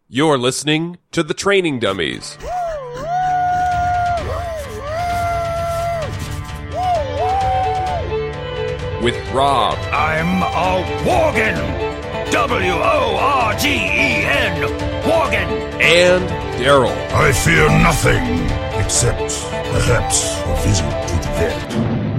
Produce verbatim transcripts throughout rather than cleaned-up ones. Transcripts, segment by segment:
You're listening to The Training Dummies. With Rob. I'm a Worgen. W O R G E N. Worgen. And Daryl. I fear nothing except perhaps a visit to the vet.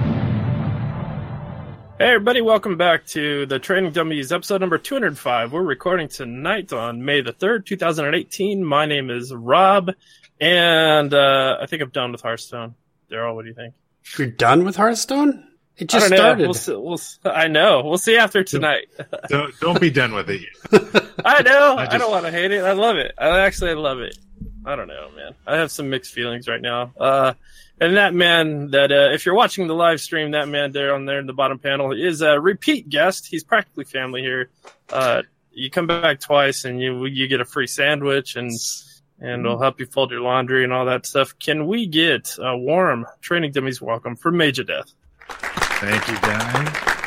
Hey everybody, welcome back to The Training Dummies, episode number two hundred five. We're recording tonight on May the third, two thousand eighteen. My name is Rob, and uh, I think I'm done with Hearthstone. Daryl, what do you think? You're done with Hearthstone? It just I don't know. started. We'll see, we'll see. I know. We'll see after tonight. don't, don't be done with it yet. I know. I, I, just... don't want to hate it. I love it. I actually love it. I don't know, man. I have some mixed feelings right now. Uh, and that man that, uh, if you're watching the live stream, that man there on there in the bottom panel is a repeat guest. He's practically family here. Uh, you come back twice and you you get a free sandwich and and we'll help you fold your laundry and all that stuff. Can we get a warm Training Dummies welcome for Major Death? Thank you, Guy.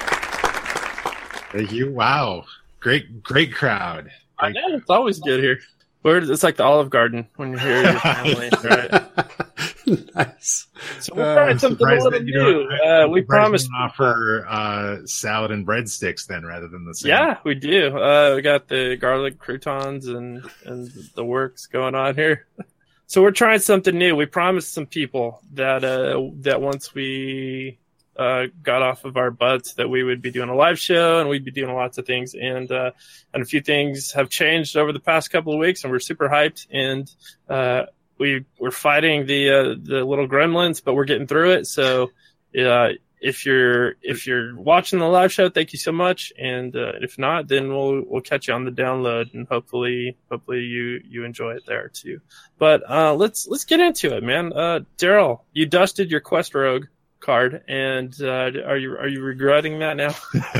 Thank you. Wow. Great, great crowd. Great I know. It's always good here. We're, it's like the Olive Garden when you're here with your family, right? Nice. So we're trying Uh, something a little new. Uh, we promised to offer uh, salad and breadsticks then rather than the same. Yeah, we do. Uh, we got the garlic croutons and, and the works going on here. So we're trying something new. We promised some people that uh, that once we uh, got off of our butts that we would be doing a live show and we'd be doing lots of things. And uh, and a few things have changed over the past couple of weeks, and we're super hyped. And uh, we we're fighting the uh, the little gremlins, but we're getting through it. So uh, if you're if you're watching the live show, thank you so much. And uh, if not, then we'll we'll catch you on the download, and hopefully hopefully you you enjoy it there too. But uh, let's let's get into it, man. Uh, Daryl, you dusted your Quest Rogue card, and uh, are you are you regretting that now?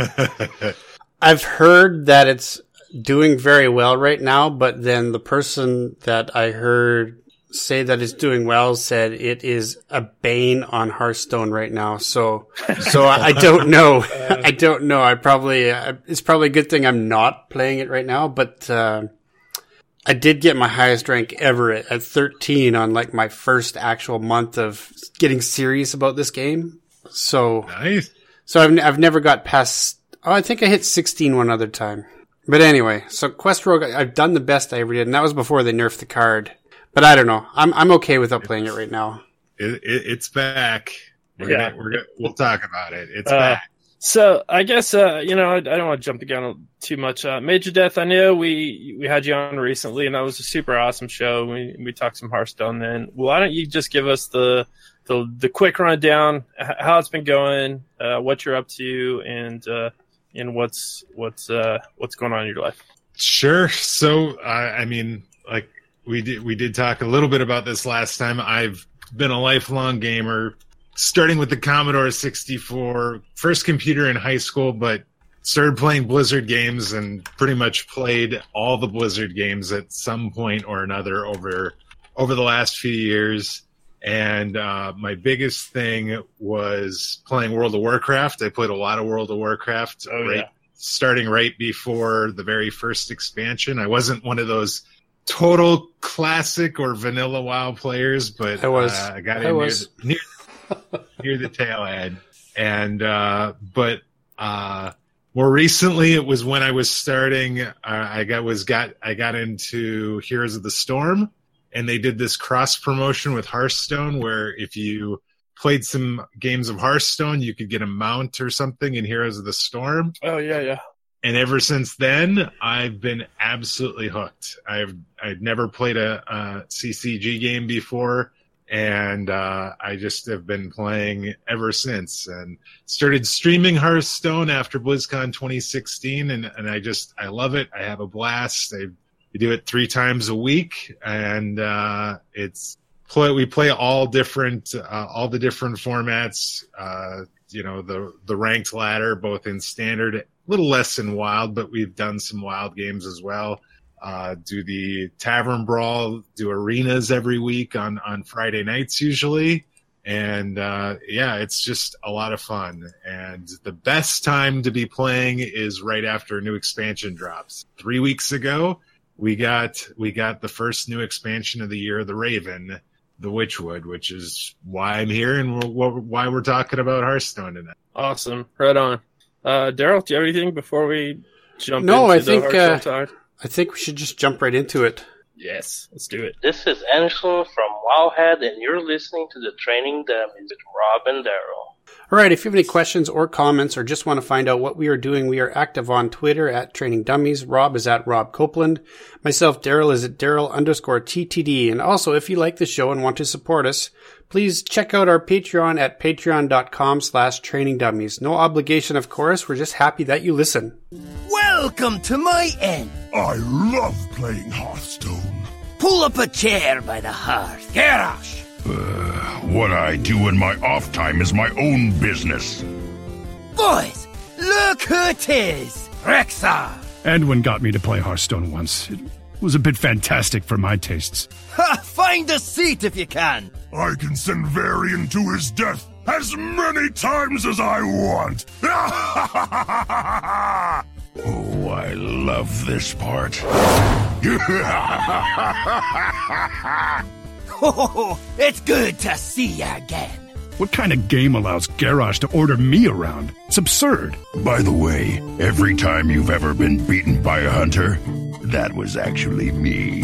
I've heard that it's doing very well right now, but then the person that I heard say that it's doing well said it is a bane on Hearthstone right now. So, so I, I don't know. I don't know. I probably, uh, it's probably a good thing I'm not playing it right now, but, uh, I did get my highest rank ever at, at thirteen on like my first actual month of getting serious about this game. So, Nice. so I've, I've never got past, oh, I think I hit sixteen one other time. But anyway, so Quest Rogue, I've done the best I ever did, and that was before they nerfed the card. But I don't know. I'm I'm okay without playing it right now. It, it, it's back. We're Yeah. gonna, we're gonna, we'll talk about it. It's Uh, back. So I guess uh, you know I, I don't want to jump the gun too much. Uh, Major Death, I know we we had you on recently, and that was a super awesome show. We we talked some Hearthstone then. Why don't you just give us the the the quick rundown, h- how it's been going, uh, what you're up to, and uh, and what's what's uh, what's going on in your life. Sure. So, uh, I mean, like we did, we did talk a little bit about this last time. I've been a lifelong gamer, starting with the Commodore sixty-four, first computer in high school, but started playing Blizzard games and pretty much played all the Blizzard games at some point or another over, over the last few years. And, uh, my biggest thing was playing World of Warcraft. I played a lot of World of Warcraft. Oh, right, yeah. starting right before the very first expansion. I wasn't one of those total classic or vanilla WoW players, but I was. uh, I got I in near was. the, near, near the tail end. And uh, but uh, more recently, it was when I was starting. Uh, I got was got I got into Heroes of the Storm, and they did this cross promotion with Hearthstone, where if you played some games of Hearthstone, you could get a mount or something in Heroes of the Storm. Oh yeah, yeah. And ever since then, I've been absolutely hooked. I've I've never played a, a C C G game before, and uh, I just have been playing ever since. And started streaming Hearthstone after BlizzCon twenty sixteen, and, and I just I love it. I have a blast. I we do it three times a week, and uh, it's play. We play all different uh, all the different formats. Uh, you know, the the ranked ladder, both in standard, a little less in wild, but we've done some wild games as well. Uh, do the tavern brawl, do arenas every week on, on Friday nights usually. And, uh, yeah, it's just a lot of fun. And the best time to be playing is right after a new expansion drops. Three weeks ago, we got we got the first new expansion of the year, the Raven, the Witchwood, which is why I'm here and why we're talking about Hearthstone tonight. Awesome, right on. Uh, Daryl, do you have anything before we jump no, into I the think, Hearthstone uh, talk? I think we should just jump right into it. Yes, let's do it. This is Anderson from Wowhead, and you're listening to the Training Dummies with Rob and Daryl. All right, if you have any questions or comments or just want to find out what we are doing, we are active on Twitter at Training Dummies. Rob is at Rob Copeland. Myself, Daryl, is at Daryl underscore T T D. And also, if you like the show and want to support us, please check out our Patreon at patreon.com slash Training Dummies. No obligation, of course. We're just happy that you listen. Welcome to my inn. I love playing Hearthstone. Pull up a chair by the hearth. Garrosh! Uh, what I do in my off time is my own business. Boys, look who it is! Rexar! Edwin got me to play Hearthstone once. It was a bit fantastic for my tastes. Ha! Find a seat if you can! I can send Varian to his death as many times as I want. Oh, I love this part. Oh, it's good to see you again. What kind of game allows Garrosh to order me around? It's absurd. By the way, every time you've ever been beaten by a hunter, that was actually me.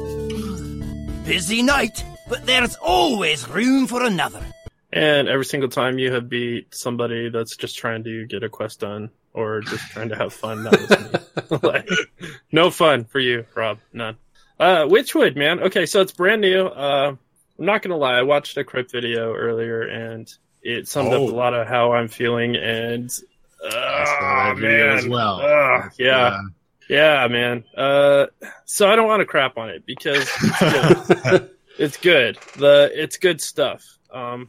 Busy night, but there's always room for another. And every single time you have beat somebody that's just trying to get a quest done or just trying to have fun, that was me. Like, no fun for you, Rob. None. Uh, Witchwood, man. Okay, so it's brand new. Uh, I'm not gonna lie, I watched a Crypt video earlier, and it summed Oh. up a lot of how I'm feeling, and uh, I saw that video man. as well. Uh, yeah, yeah, man. Uh, so I don't want to crap on it because it's good. It's good. The it's good stuff. Um,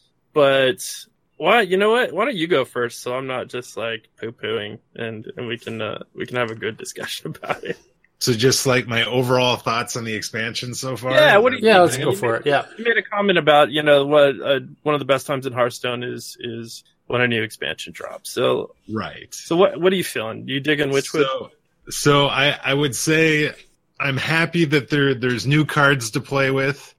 but why? You know what? Why don't you go first, so I'm not just like poo pooing, and and we can uh, we can have a good discussion about it. So just like my overall thoughts on the expansion so far? Yeah, what do you Yeah, let's think? go You for made- it. Yeah. You made a comment about, you know, what uh, one of the best times in Hearthstone is is when a new expansion drops. So, Right. so what what are you feeling? You digging Witchwood? So, so I, I would say I'm happy that there there's new cards to play with,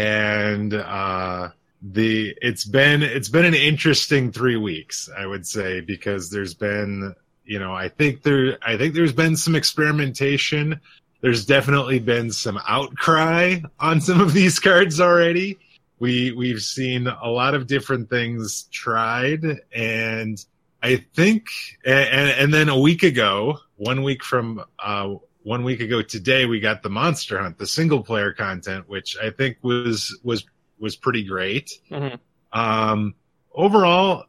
and uh, the it's been it's been an interesting three weeks, I would say, because there's been you know I think there I think there's been some experimentation. There's definitely been some outcry on some of these cards already. We we've seen a lot of different things tried, and I think, and, and then a week ago, one week from uh, one week ago today, we got the Monster Hunt, the single player content, which I think was was was pretty great. Mhm. Um, overall,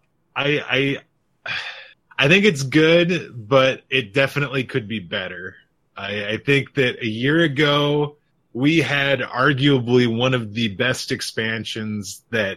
I I I think it's good, but it definitely could be better. I, I think that a year ago we had arguably one of the best expansions that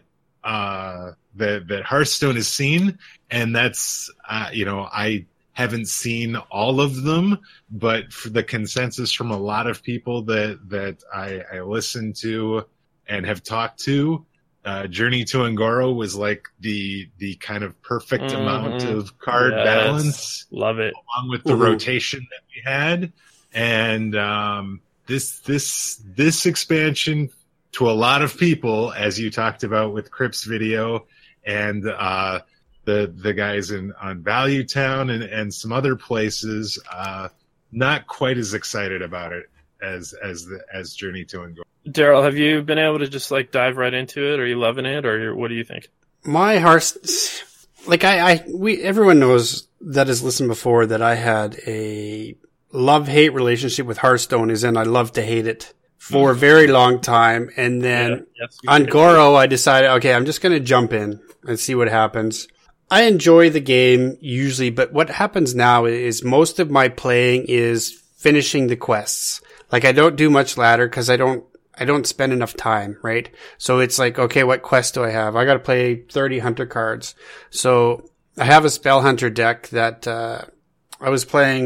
uh, that that Hearthstone has seen, and that's uh, you know I haven't seen all of them, but for the consensus from a lot of people that that I, I listen to and have talked to, uh, Journey to Angoro was like the the kind of perfect Mhm. amount of card Yes. balance, Love it. along with the Mhm. rotation that we had, and um, this this this expansion to a lot of people, as you talked about with Crip's video and uh, the the guys in on Value Town and, and some other places, uh, not quite as excited about it as as the as Journey to Angoro. Daryl, have you been able to just like dive right into it? Are you loving it, or what do you think? My heart, like I, I, we, everyone knows that has listened before that I had a love-hate relationship with Hearthstone, is in I love to hate it for a very long time. And then Yeah, yes, you on did. Goro, I decided, okay, I'm just going to jump in and see what happens. I enjoy the game usually, but what happens now is most of my playing is finishing the quests. Like I don't do much ladder because I don't, I don't spend enough time, right? So it's like, okay, what quest do I have? I got to play thirty hunter cards. So I have a spell hunter deck that, uh, I was playing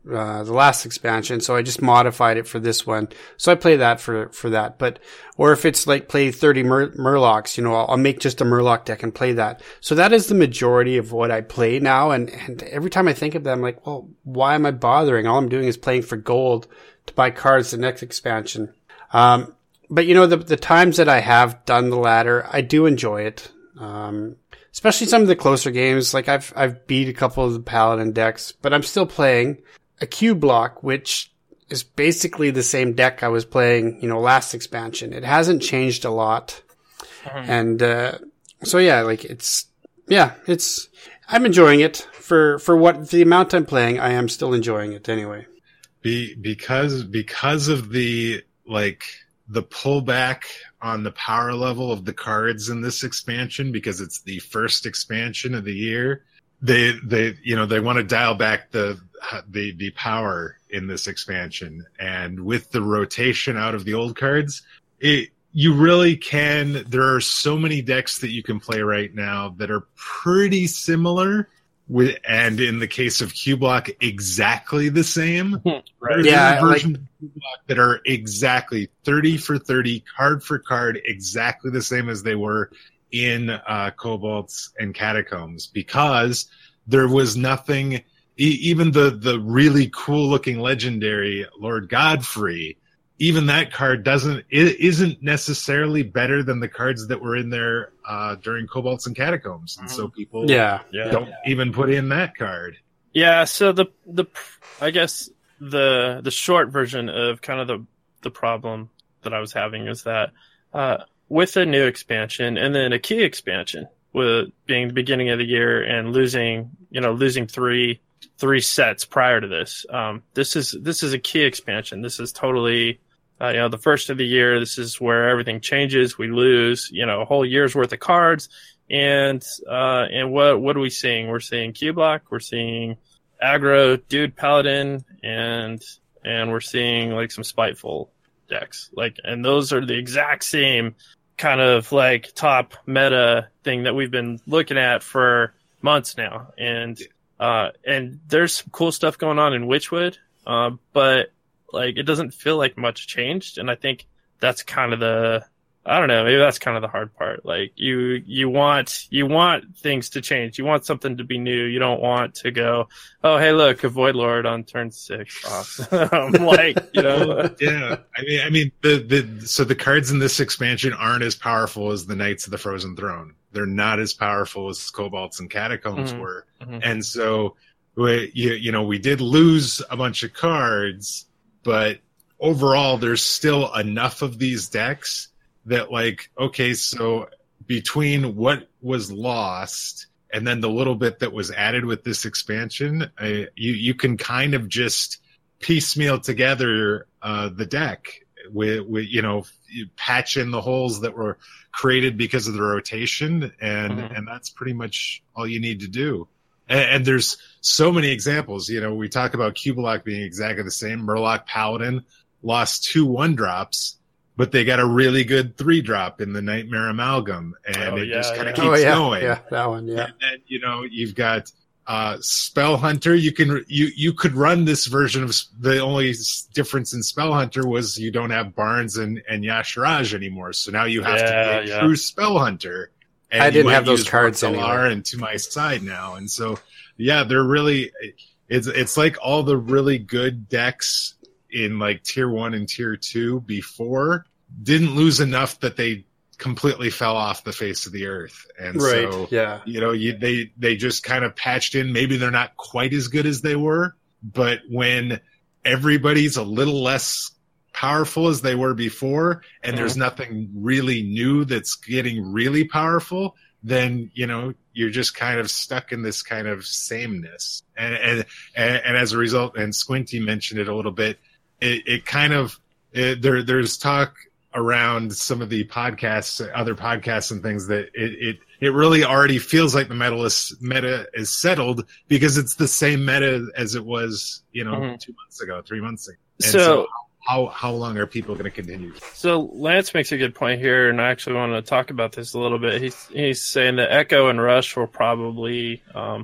uh, the last expansion, so I just modified it for this one. So I play that for, for that. But, or if it's like play thirty Mur- Murlocs, you know, I'll, I'll make just a Murloc deck and play that. So that is the majority of what I play now. And, and every time I think of that, I'm like, well, why am I bothering? All I'm doing is playing for gold to buy cards the next expansion. Um, but you know, the, the times that I have done the ladder, I do enjoy it. Um, especially some of the closer games. Like I've, I've beat a couple of the Paladin decks, but I'm still playing a Q block, which is basically the same deck I was playing, you know, last expansion. It hasn't changed a lot. Mm-hmm. And, uh, so yeah, like it's, yeah, it's, I'm enjoying it for, for what the amount I'm playing. I am still enjoying it anyway. Be, because, because of the, like, the pullback on the power level of the cards in this expansion, because it's the first expansion of the year, they, they, you know, they want to dial back the, the, the power in this expansion. And with the rotation out of the old cards, it, you really can, there are so many decks that you can play right now that are pretty similar with, and in the case of Q Block, exactly the same. Right. Yeah, versions like, of Q Block that are exactly thirty for thirty, card for card, exactly the same as they were in uh, Cobalts and Catacombs, because there was nothing, e- even the, the really cool looking legendary Lord Godfrey, even that card doesn't, it isn't necessarily better than the cards that were in there uh, during Cobalts and Catacombs. And so people yeah, don't yeah. even put in that card. Yeah, so the the I guess the the short version of kind of the the problem that I was having is that uh, with a new expansion and then a key expansion, with being the beginning of the year and losing, you know, losing three three sets prior to this, um, this is this is a key expansion. This is totally, uh, you know, the first of the year. This is where everything changes. We lose, you know, a whole year's worth of cards. And uh, and what what are we seeing? We're seeing Q Block, we're seeing aggro dude Paladin, and and we're seeing like some spiteful decks. Like, and those are the exact same kind of like top meta thing that we've been looking at for months now. And uh, and there's some cool stuff going on in Witchwood, uh, but like it doesn't feel like much changed. And I think that's kind of the I don't know. Maybe that's kind of the hard part. Like you, you want, you want things to change. You want something to be new. You don't want to go, oh, hey, look, a Void Lord on turn six. Awesome. Like, you know. Yeah. I mean, I mean, the, the, so the cards in this expansion aren't as powerful as the Knights of the Frozen Throne. They're not as powerful as Cobalts and Catacombs Mm-hmm. were. Mm-hmm. And so, we, you, you know, we did lose a bunch of cards, but overall, there's still enough of these decks that, like, okay, so between what was lost and then the little bit that was added with this expansion, I, you you can kind of just piecemeal together uh, the deck with, with you know you patch in the holes that were created because of the rotation, and Mm-hmm. and that's pretty much all you need to do. And, and there's so many examples. You know, we talk about Q Block being exactly the same. Murloc Paladin lost two one drops, but they got a really good three drop in the Nightmare Amalgam, and Oh, it yeah, just kind of yeah. keeps oh, yeah, going. yeah, that one, yeah. And then, you know, you've got uh, Spell Hunter. You can you you could run this version of the only s- difference in Spell Hunter was you don't have Barnes and and Yashiraj anymore. So now you have Yeah, to play yeah. true Spell Hunter. And I you didn't might have those use cards Roxalar anyway. and To My Side now, and so yeah, they're really it's it's like all the really good decks in like tier one and tier two before didn't lose enough that they completely fell off the face of the earth. And Right, so, yeah. you know, you, they, they just kind of patched in. Maybe they're not quite as good as they were, but when everybody's a little less powerful as they were before, and there's nothing really new that's getting really powerful, then, you know, you're just kind of stuck in this kind of sameness. And, and, and, and as a result, and Squinty mentioned it a little bit, it, it kind of, it, there, there's talk around some of the podcasts, other podcasts and things that it, it, it really already feels like the meta is, meta is settled because it's the same meta as it was, you know, Mm-hmm. two months ago, three months ago. And So- so how, how long are people going to continue? So Lance makes a good point here, and I actually want to talk about this a little bit. He's he's saying that Echo and Rush will probably um,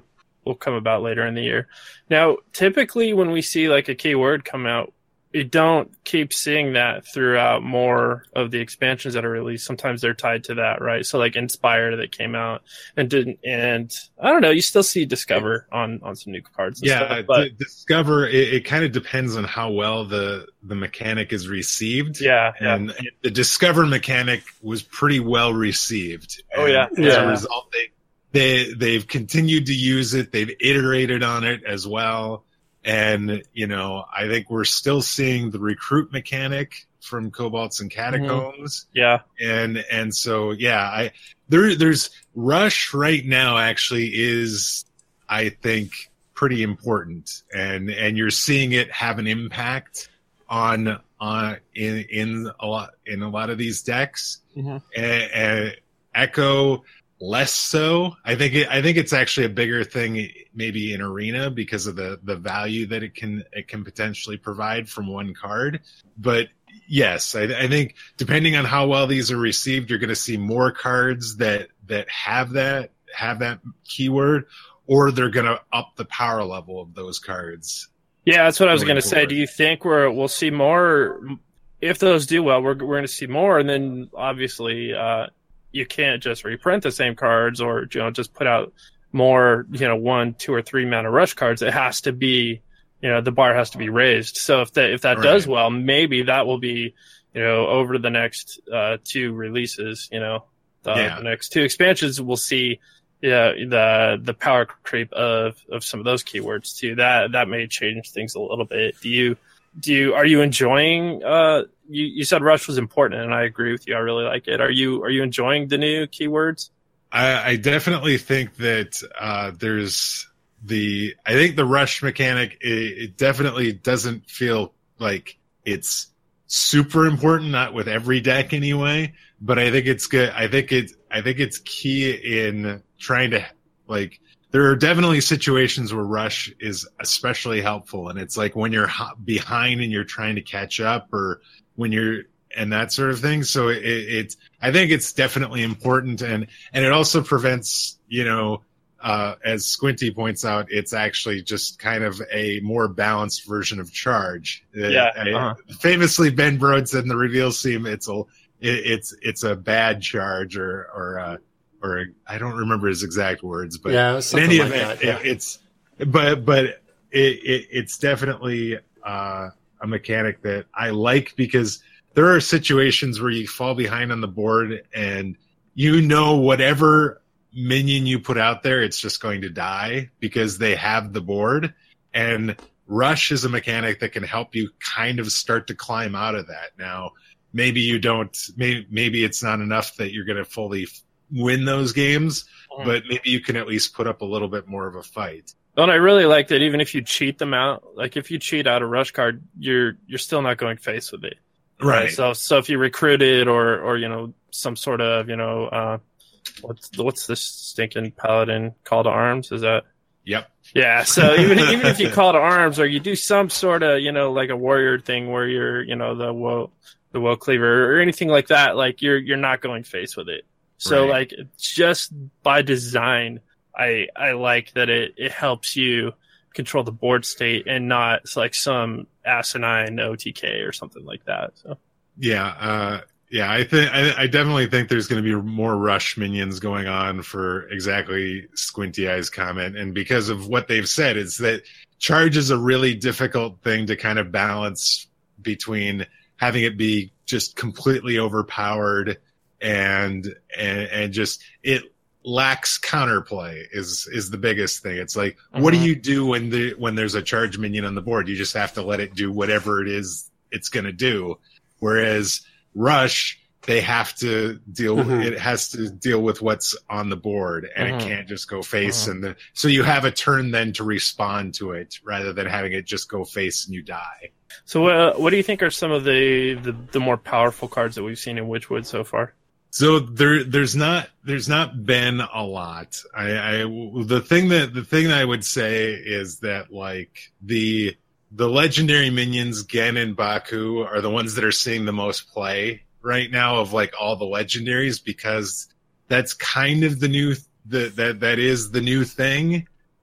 will come about later in the year. Now, typically when we see like a keyword come out, we don't keep seeing that throughout more of the expansions that are released. Sometimes they're tied to that, right? So like Inspire that came out and didn't, and I don't know, you still see Discover on, on some new cards. And yeah, stuff, but D- Discover, it, it kind of depends on how well the, the mechanic is received. Yeah, yeah. And the Discover mechanic was pretty well received. Oh, yeah. And as Yeah. a result, they, they, they've continued to use it. They've iterated on it as well. And, you know, I think we're still seeing the recruit mechanic from Cobalts and Catacombs. yeah. And, and so, yeah, I, there, there's Rush right now actually is, I think, pretty important. And, and you're seeing it have an impact on, on, in, in a lot, in a lot of these decks. Mhm. And, and Echo, less so. I think it, I think it's actually a bigger thing maybe in Arena because of the, the value that it can it can potentially provide from one card. But yes, I, I think depending on how well these are received, you're going to see more cards that that have that have that keyword, or they're going to up the power level of those cards. Yeah, that's what I was Going going to say. forward. Do you think we're we'll see more if those do well? We're we're going to see more, and then obviously uh, you can't just reprint the same cards or you know just put out more you know one, two, or three mana rush cards. It has to be you know the bar has to be raised. So if that if that Right. does well, maybe that will be you know over the next uh, two releases. You know the, Yeah. the next two expansions, we'll see. Yeah, the the power creep of, of some of those keywords too. That that may change things a little bit. Do you do you are you enjoying? Uh, you you said Rush was important, and I agree with you. I really like it. Are you are you enjoying the new keywords? I, I definitely think that uh, there's the I think the rush mechanic it, it definitely doesn't feel like it's super important, not with every deck anyway, but I think it's good. I think it I think it's key in trying to like there are definitely situations where rush is especially helpful, and it's like when you're ho- behind and you're trying to catch up, or when you're and that sort of thing. So it, it's I think it's definitely important, and and it also prevents you know uh, as Squinty points out, it's actually just kind of a more balanced version of charge. Yeah, Uh, uh-huh. Famously, Ben Brode said in the reveal scene, it's a it, it's it's a bad charge, or or uh, or I don't remember his exact words, but Yeah, in something any like event, that, yeah. it, it's but but it, it it's definitely uh, a mechanic that I like, because there are situations where you fall behind on the board and you know whatever minion you put out there, it's just going to die because they have the board. And rush is a mechanic that can help you kind of start to climb out of that. Now, maybe you don't, maybe, maybe it's not enough that you're going to fully win those games, Mhm. but maybe you can at least put up a little bit more of a fight. Well, and I really like that. Even if you cheat them out, like if you cheat out a rush card, you're you're still not going face with it. Right. So so if you recruit it or or you know some sort of you know uh, what's what's this stinking paladin call to arms? Is that Yep. yeah? So even even if you call to arms or you do some sort of you know like a warrior thing where you're you know the woe the woe cleaver or anything like that, like you're you're not going face with it. So Right. like just by design, I I like that it it helps you control the board state and not it's like some asinine O T K or something like that. So Yeah, uh, yeah, I think I, I definitely think there's going to be more rush minions going on for exactly Squinty Eye's comment, and because of what they've said, is that charge is a really difficult thing to kind of balance between having it be just completely overpowered and and, and just it lacks counterplay is is the biggest thing. It's like, what do Mhm. you do when the when there's a charge minion on the board? You just have to let it do whatever it is it's going to do. Whereas rush, they have to deal Mhm. it has to deal with what's on the board, and Mhm. it can't just go face. Mhm. And the, so you have a turn then to respond to it, rather than having it just go face and you die. so uh, what do you think are some of the, the the more powerful cards that we've seen in Witchwood so far? So there, there's not, there's not been a lot. I, I, the thing that, the thing that I would say is that like the, the legendary minions Gen and Baku are the ones that are seeing the most play right now of like all the legendaries, because that's kind of the new, the, that, that is the new thing.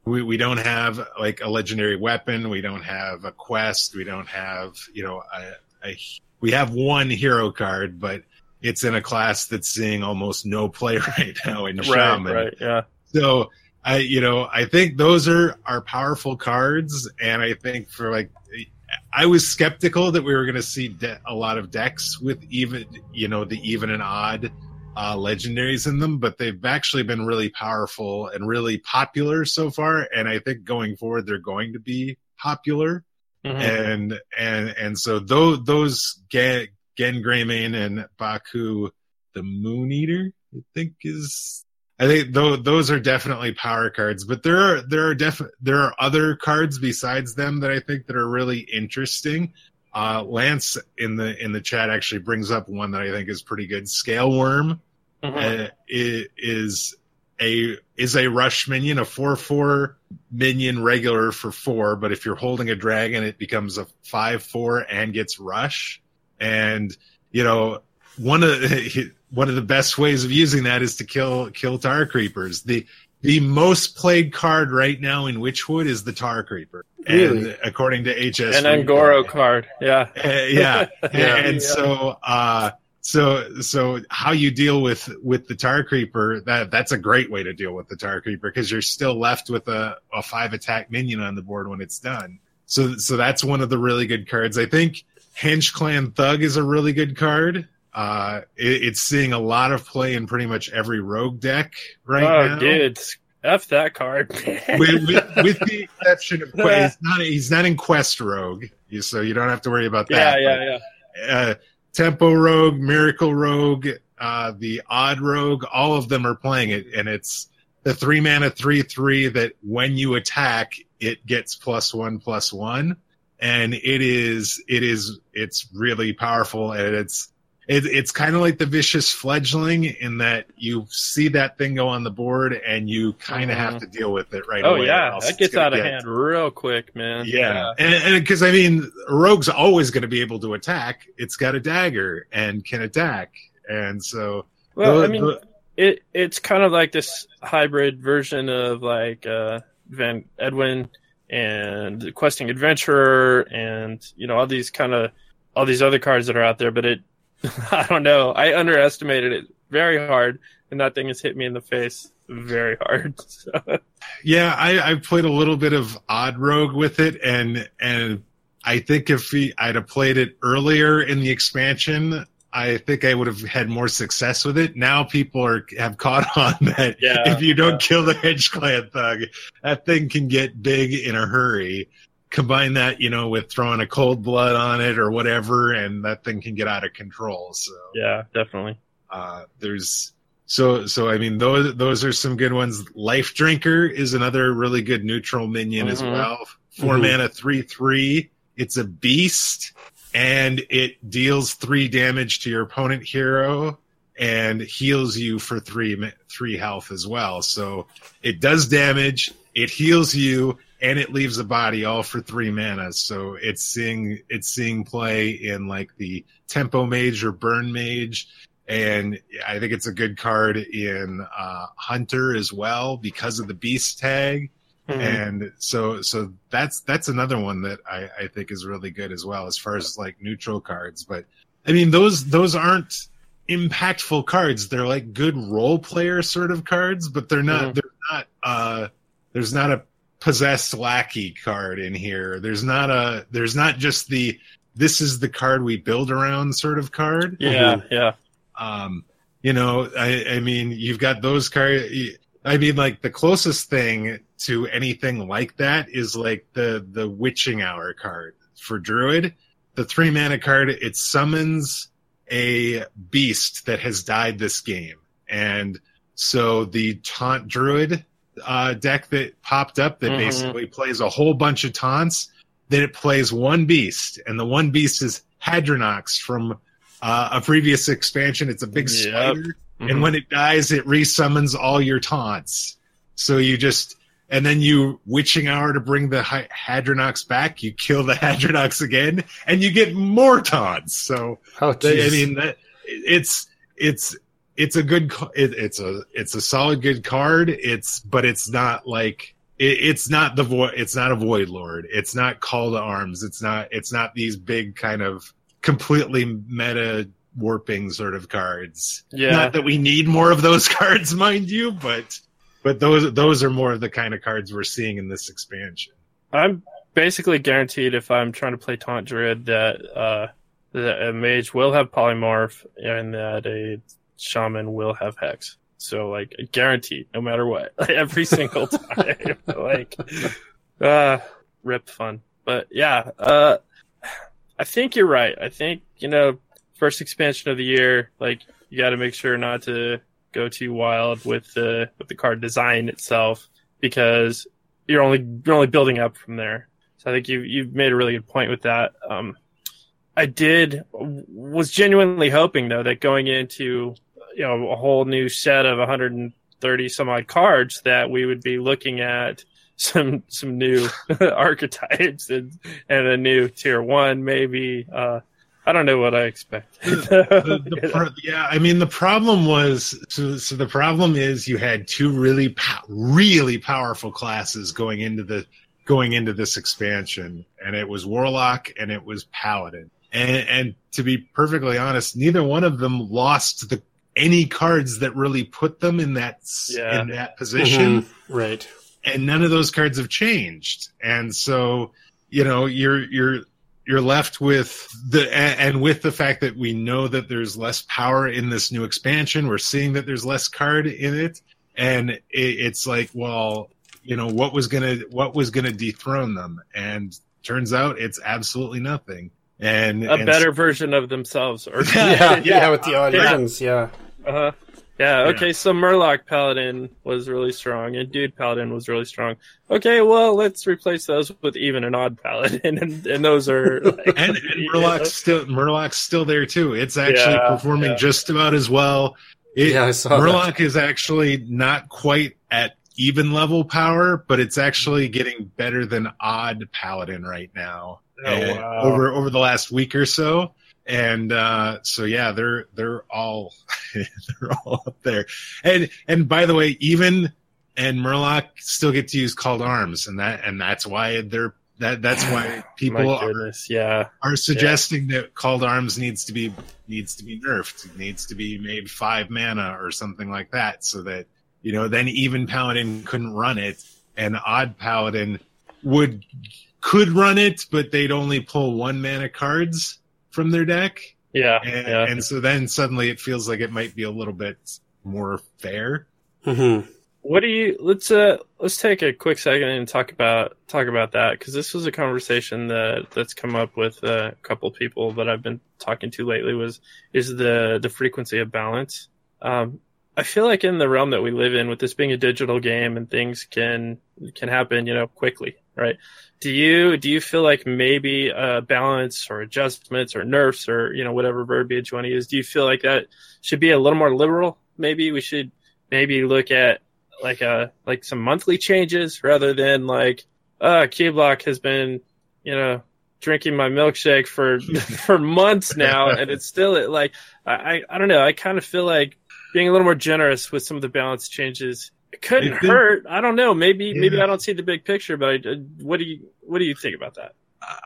we, we don't have like a legendary weapon. We don't have a quest. We don't have, you know, a, a we have one hero card, but it's in a class that's seeing almost no play right now in Shaman. Right, right, yeah. So I, you know, I think those are, are powerful cards. And I think for like, I was skeptical that we were going to see de- a lot of decks with even, you know, the even and odd uh, legendaries in them, but they've actually been really powerful and really popular so far. And I think going forward, they're going to be popular. Mm-hmm. And, and, and so those, those Gen, Gen Greymane and Baku, the Moon Eater, I think is, I think th- those are definitely power cards, but there are, there are def- there are other cards besides them that I think that are really interesting. Uh, Lance in the, in the chat actually brings up one that I think is pretty good. Scale Worm mm-hmm. uh, is a, is a rush minion, a four, four minion regular for four. But if you're holding a dragon, it becomes a five, four and gets rush. And, you know, one of the, one of the best ways of using that is to kill, kill Tar Creepers. The, the most played card right now in Witchwood is the Tar Creeper. Really? And according to H S. An Angoro card. Yeah. Uh, yeah. yeah. And, and yeah. so, uh, so, so how you deal with, with the Tar Creeper, that, that's a great way to deal with the Tar Creeper because you're still left with a, a five attack minion on the board when it's done. So, so that's one of the really good cards. I think Hench Clan Thug is a really good card. Uh, it, it's seeing a lot of play in pretty much every rogue deck right oh, now. Oh, dude. F that card. with, with, with the exception of Quest, he's not, he's not in Quest Rogue, so you don't have to worry about that. Yeah, yeah, yeah. Uh, Tempo Rogue, Miracle Rogue, uh, the Odd Rogue, all of them are playing it, and it's the three mana three three that when you attack, it gets plus one plus one, and it is it is it's really powerful, and it's it, it's kind of like the Vicious Fledgling in that you see that thing go on the board and you kind of mm-hmm. have to deal with it right oh, away. Oh yeah, that gets out of get... hand real quick, man. Yeah, yeah. and because I mean, Rogue's always going to be able to attack. It's got a dagger and can attack, and so well, the, I mean, the... it it's kind of like this hybrid version of like uh, Van Edwin and Questing Adventurer, and you know all these kind of all these other cards that are out there, but it. I don't know. I underestimated it very hard, and that thing has hit me in the face very hard. So. Yeah, I, I played a little bit of Odd Rogue with it, and and I think if he, I'd have played it earlier in the expansion, I think I would have had more success with it. Now people are have caught on that yeah, if you don't yeah. kill the Hench Clan Thug, that thing can get big in a hurry. Combine that, you know, with throwing a Cold Blood on it or whatever, and that thing can get out of control. So yeah, definitely. Uh, there's so so. I mean, those those are some good ones. Life Drinker is another really good neutral minion mm-hmm. as well. Four mm-hmm. mana, three three. It's a beast, and it deals three damage to your opponent hero and heals you for three three health as well. So it does damage. It heals you. And it leaves a body all for three mana, so it's seeing it's seeing play in like the Tempo Mage or Burn Mage, and I think it's a good card in uh, Hunter as well because of the Beast tag, mm-hmm. and so so that's that's another one that I, I think is really good as well as far as like neutral cards. But I mean those those aren't impactful cards; they're like good role player sort of cards, but they're not mm-hmm. they're not uh, there's not a possessed lackey card in here. There's not a there's not just the this is the card we build around sort of card. Yeah, yeah. Um, you know, I, I mean, you've got those cards. I mean, like the closest thing to anything like that is like the the Witching Hour card for Druid. The three mana card, it summons a beast that has died this game, and so the Taunt Druid Uh, deck that popped up that mm-hmm. basically plays a whole bunch of taunts. Then it plays one beast, and the one beast is Hadronox from uh, a previous expansion. It's a big yep. spider, mm-hmm. and when it dies, it resummons all your taunts. So you just, and then you Witching Hour to bring the Hadronox back. You kill the Hadronox again, and you get more taunts. So oh, I mean, that, it's it's. It's a good, it, it's a, it's a solid good card. It's, but it's not like it, it's not the void. It's not a Void Lord. It's not Call to Arms. It's not. It's not these big kind of completely meta warping sort of cards. Yeah. Not that we need more of those cards, mind you, but but those those are more of the kind of cards we're seeing in this expansion. I'm basically guaranteed if I'm trying to play Taunt Druid that uh, that a mage will have polymorph and that a shaman will have hex. So like guaranteed, no matter what, every single time. like, uh, rip fun. But yeah, uh, I think you're right. I think you know, first expansion of the year, like you got to make sure not to go too wild with the with the card design itself because you're only you're only building up from there. So I think you you've made a really good point with that. Um, I did was genuinely hoping though that going into you know a whole new set of one hundred thirty some odd cards that we would be looking at some some new archetypes and and a new tier one maybe. Uh, I don't know what I expected. the, the, the, yeah, I mean the problem was so, so the problem is you had two really po- really powerful classes going into the going into this expansion, and it was Warlock and it was Paladin. And, and to be perfectly honest, neither one of them lost the any cards that really put them in that Yeah. in that position. Mm-hmm. Right. And none of those cards have changed. And so, you know, you're you're you're left with the and with the fact that we know that there's less power in this new expansion. We're seeing that there's less card in it, and it, it's like, well, you know, what was gonna what was gonna dethrone them? And turns out it's absolutely nothing. And a and better version of themselves, or Yeah, yeah, with the auditions, yeah. Uh-huh. Yeah, okay, Yeah. so Murloc Paladin was really strong, and Dude Paladin was really strong. Okay, well, let's replace those with even an odd Paladin, and, and those are... Like, and, and Murloc's still Murloc's still there too. It's actually Yeah, performing yeah. just about as well. It, Yeah, I saw Murloc is actually not quite at even level power, but it's actually getting better than Odd Paladin right now. Oh, And wow. Over over the last week or so. And uh, so yeah, they're they're all they're all up there. And and by the way, even and Murloc still get to use Called Arms, and that and that's why they're that that's why people My are goodness, yeah. are suggesting that Called Arms needs to be needs to be nerfed. It needs to be made five mana or something like that, so that you know then even Paladin couldn't run it, and Odd Paladin would could run it, but they'd only pull one mana cards from their deck, Yeah, and, yeah. and so then suddenly it feels like it might be a little bit more fair. Mm-hmm. What do you let's uh let's take a quick second and talk about talk about that because this was a conversation that that's come up with a couple people that I've been talking to lately was is the the frequency of balance. Um, I feel like in the realm that we live in, with this being a digital game and things can can happen, you know, quickly, right? Do you do you feel like maybe uh, balance or adjustments or nerfs or you know whatever verbiage you want to use? Do you feel like that should be a little more liberal? Maybe we should maybe look at like a like some monthly changes rather than like uh Keyblock has been you know drinking my milkshake for for months now and it's still like I I don't know I kind of feel like being a little more generous with some of the balance changes it couldn't It's been- hurt. I don't know, maybe Yeah. maybe I don't see the big picture, but I, uh, what do you what do you think about that?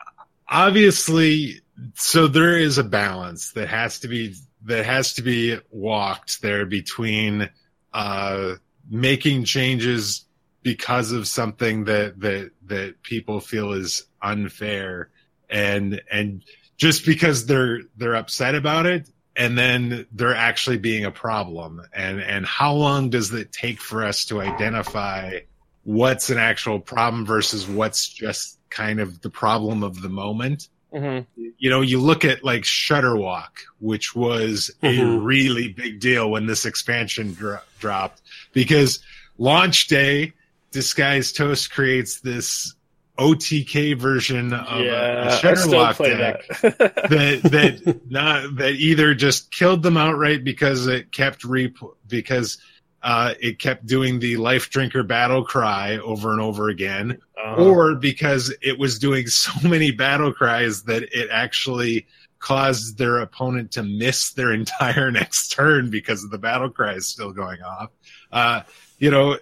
Obviously, so there is a balance that has to be that has to be walked there between uh, making changes because of something that that that people feel is unfair, and and just because they're they're upset about it, and then there actually being a problem, and and how long does it take for us to identify what's an actual problem versus what's just kind of the problem of the moment? Mm-hmm. You know, you look at like Shutterwalk, which was a Mhm. really big deal when this expansion dro- dropped, because launch day, Disguised Toast creates this O T K version of a, a Yeah, I still Shutterwalk play deck that. that that not that either just killed them outright because it kept re because uh, it kept doing the Life Drinker battle cry over and over again, Uh-huh. or because it was doing so many battle cries that it actually caused their opponent to miss their entire next turn because of the battle cries still going off. Uh, you know,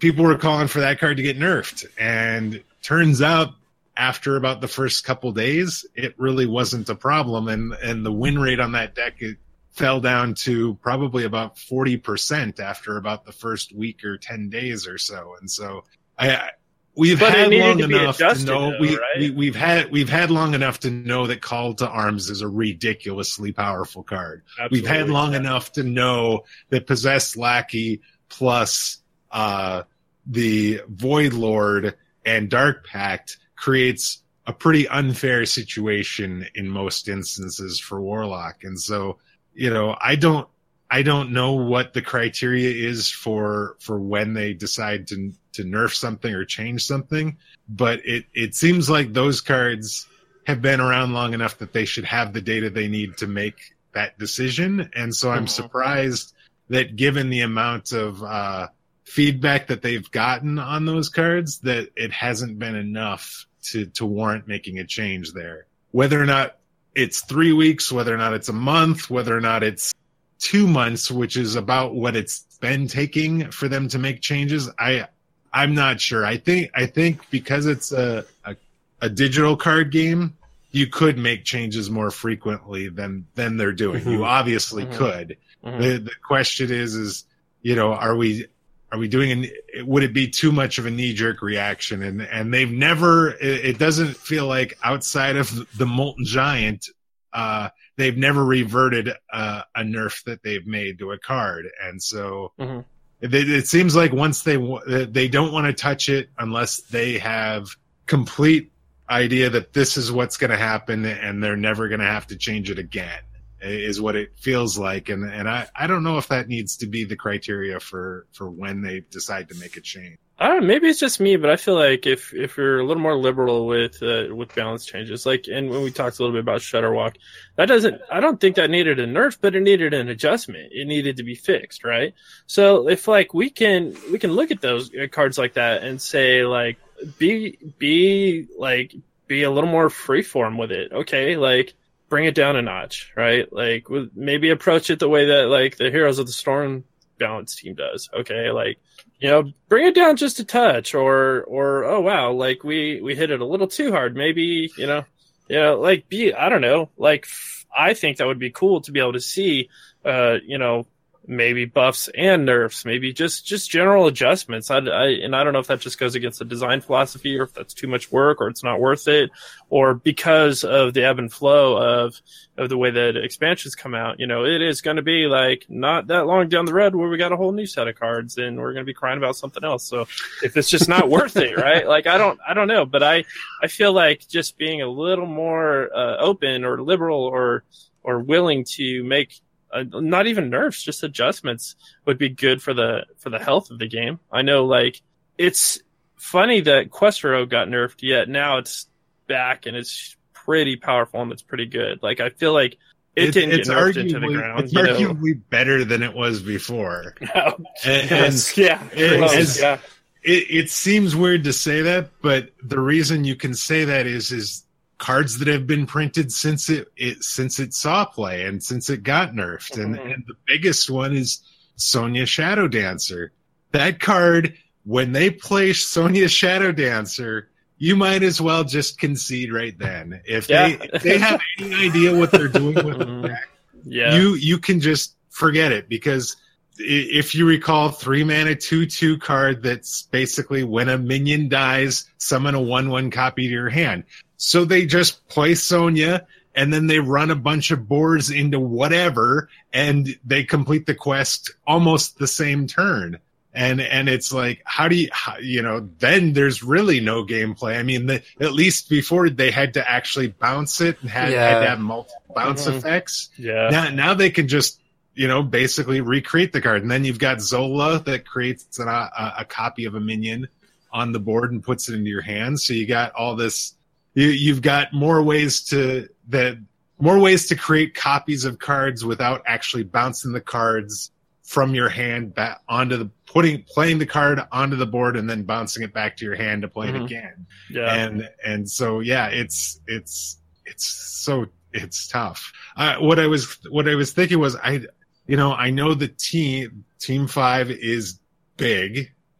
people were calling for that card to get nerfed. And turns out after about the first couple days, it really wasn't a problem. And, and the win rate on that deck it fell down to probably about forty percent after about the first week or ten days or so. And so I, we've But it had needed long to be enough to adjusted, know though, we, right? we, we've had, we've had long enough to know that Call to Arms is a ridiculously powerful card. We've had Absolutely, long yeah. enough to know that Possessed Lackey plus, uh, the Void Lord and Dark Pact creates a pretty unfair situation in most instances for Warlock. And so, you know, I don't, I don't know what the criteria is for, for when they decide to, to nerf something or change something, but it, it seems like those cards have been around long enough that they should have the data they need to make that decision. And so I'm surprised that given the amount of, uh, feedback that they've gotten on those cards, that it hasn't been enough to, to warrant making a change there. Whether or not it's three weeks, whether or not it's a month, whether or not it's two months, which is about what it's been taking for them to make changes, I, I'm not sure. I think, I think because it's a, a, a digital card game, you could make changes more frequently than, than they're doing. Mm-hmm. You obviously Mm-hmm. could. Mhm. The, the question is, is, you know, are we, are we doing an, would it be too much of a knee jerk reaction? And, and they've never, it, it doesn't feel like outside of the Molten Giant, uh, they've never reverted uh, a nerf that they've made to a card. And so Mhm. it, it seems like once they, they don't want to touch it unless they have complete idea that this is what's going to happen and they're never going to have to change it again, is what it feels like. And and I, I don't know if that needs to be the criteria for, for when they decide to make a change. I don't know, maybe it's just me, but I feel like if if you're a little more liberal with uh, with balance changes, like, and when we talked a little bit about Shutterwalk, that doesn't, I don't think that needed a nerf, but it needed an adjustment. It needed to be fixed, right? So if like we can we can look at those cards like that and say like be be like be a little more freeform with it, okay? Like bring it down a notch, right? Like with, maybe approach it the way that like the Heroes of the Storm balance team does, okay? Like, you know, bring it down just a touch, or, or, oh wow, like we, we hit it a little too hard. Maybe, you know, you know, like be, I don't know, like f- I think that would be cool to be able to see, uh, you know, maybe buffs and nerfs, maybe just, just general adjustments. I, I, and I don't know if that just goes against the design philosophy or if that's too much work or it's not worth it, or because of the ebb and flow of, of the way that expansions come out. You know, it is going to be like not that long down the road where we got a whole new set of cards and we're going to be crying about something else. So if it's just not worth it, right? Like, I don't, I don't know, but I, I feel like just being a little more uh, open or liberal or, or willing to make Uh, not even nerfs, just adjustments would be good for the for the health of the game. I know, like, it's funny that Questro got nerfed, yet now it's back and it's pretty powerful and it's pretty good. Like, I feel like it, It- didn't it's get nerfed into the arguably- ground. It's you know? arguably better than it was before. Oh, And- yes, yeah, and- close, as- yeah. It, it seems weird to say that, but the reason you can say that is is cards that have been printed since it, it since it saw play and since it got nerfed. And, Mhm. and the biggest one is Sonya Shadow Dancer. That card, when they play Sonya Shadow Dancer, you might as well just concede right then. If Yeah. they if they have any idea what they're doing with the Mhm. deck, Yeah. you you can just forget it, because i- if you recall, three mana two two card that's basically when a minion dies, summon a one one copy to your hand. So they just play Sonya and then they run a bunch of boards into whatever and they complete the quest almost the same turn. And and it's like, how do you, how, you know, then there's really no gameplay. I mean, the, at least before they had to actually bounce it and had, Yeah. had to have multiple bounce Mhm. effects. yeah. Now, now they can just, you know, basically recreate the card. And then you've got Zola that creates an, a, a copy of a minion on the board and puts it into your hand. So you got all this, you, you've got more ways to, that, more ways to create copies of cards without actually bouncing the cards from your hand back onto the, putting, playing the card onto the board and then bouncing it back to your hand to play Mhm. it again. yeah. And, and so, yeah, it's, it's, it's so, it's tough. Uh, what I was, what I was thinking was, I, you know, I know the team, team five is big,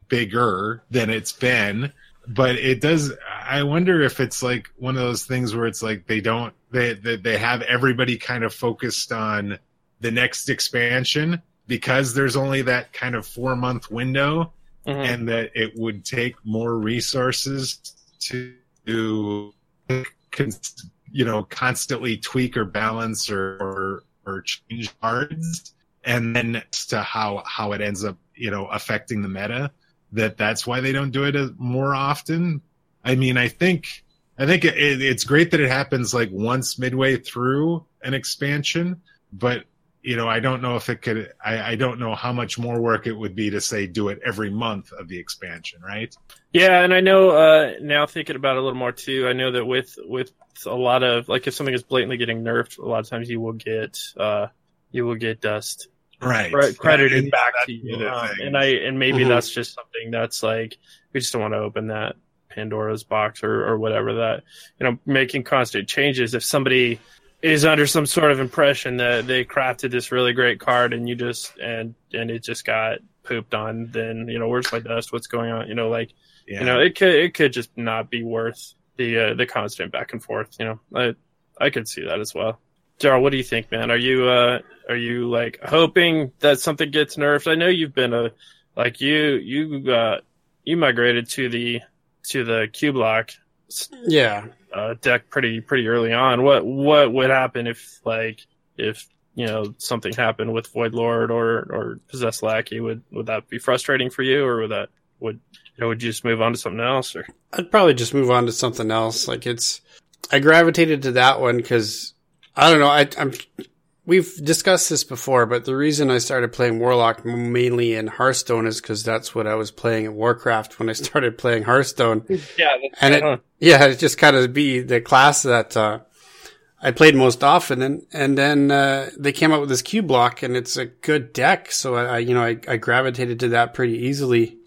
bigger than it's been. But it does. I wonder if it's like one of those things where it's like they don't they they, they have everybody kind of focused on the next expansion because there's only that kind of four month window, mm-hmm. and that it would take more resources to, you know, constantly tweak or balance or or, or change cards, and then as to how how it ends up, you know, affecting the meta. That that's why they don't do it more often. I mean, I think I think it, it's great that it happens like once midway through an expansion, but you know, I don't know if it could. I, I don't know how much more work it would be to say do it every month of the expansion, right? Yeah, and I know uh, now thinking about it a little more too. I know that with with a lot of like if something is blatantly getting nerfed, a lot of times you will get uh, you will get dust. Right, credited yeah, back to you, um, and I and maybe mm-hmm. that's just something that's like we just don't want to open that Pandora's box or, or whatever. That, you know, making constant changes. If somebody is under some sort of impression that they crafted this really great card and you just and and it just got pooped on, then you know, where's my dust? What's going on? You know, like yeah. you know, it could it could just not be worth the uh, the constant back and forth. You know, I I could see that as well. Daryl, what do you think, man? Are you uh, are you like hoping that something gets nerfed? I know you've been a like you you uh, you migrated to the to the Q block yeah uh, deck pretty pretty early on. What what would happen if like if you know something happened with Void Lord or or Possessed Lackey? Would would that be frustrating for you, or would that would you know would you just move on to something else? Or I'd probably just move on to something else. Like it's I gravitated to that one because. I don't know. I, I'm. We've discussed this before, but the reason I started playing Warlock mainly in Hearthstone is because that's what I was playing in Warcraft when I started playing Hearthstone. Yeah, and it, uh-huh. yeah, it just kind of be the class that uh, I played most often, and and then uh, they came out with this Q block, and it's a good deck, so I, you know, I, I gravitated to that pretty easily.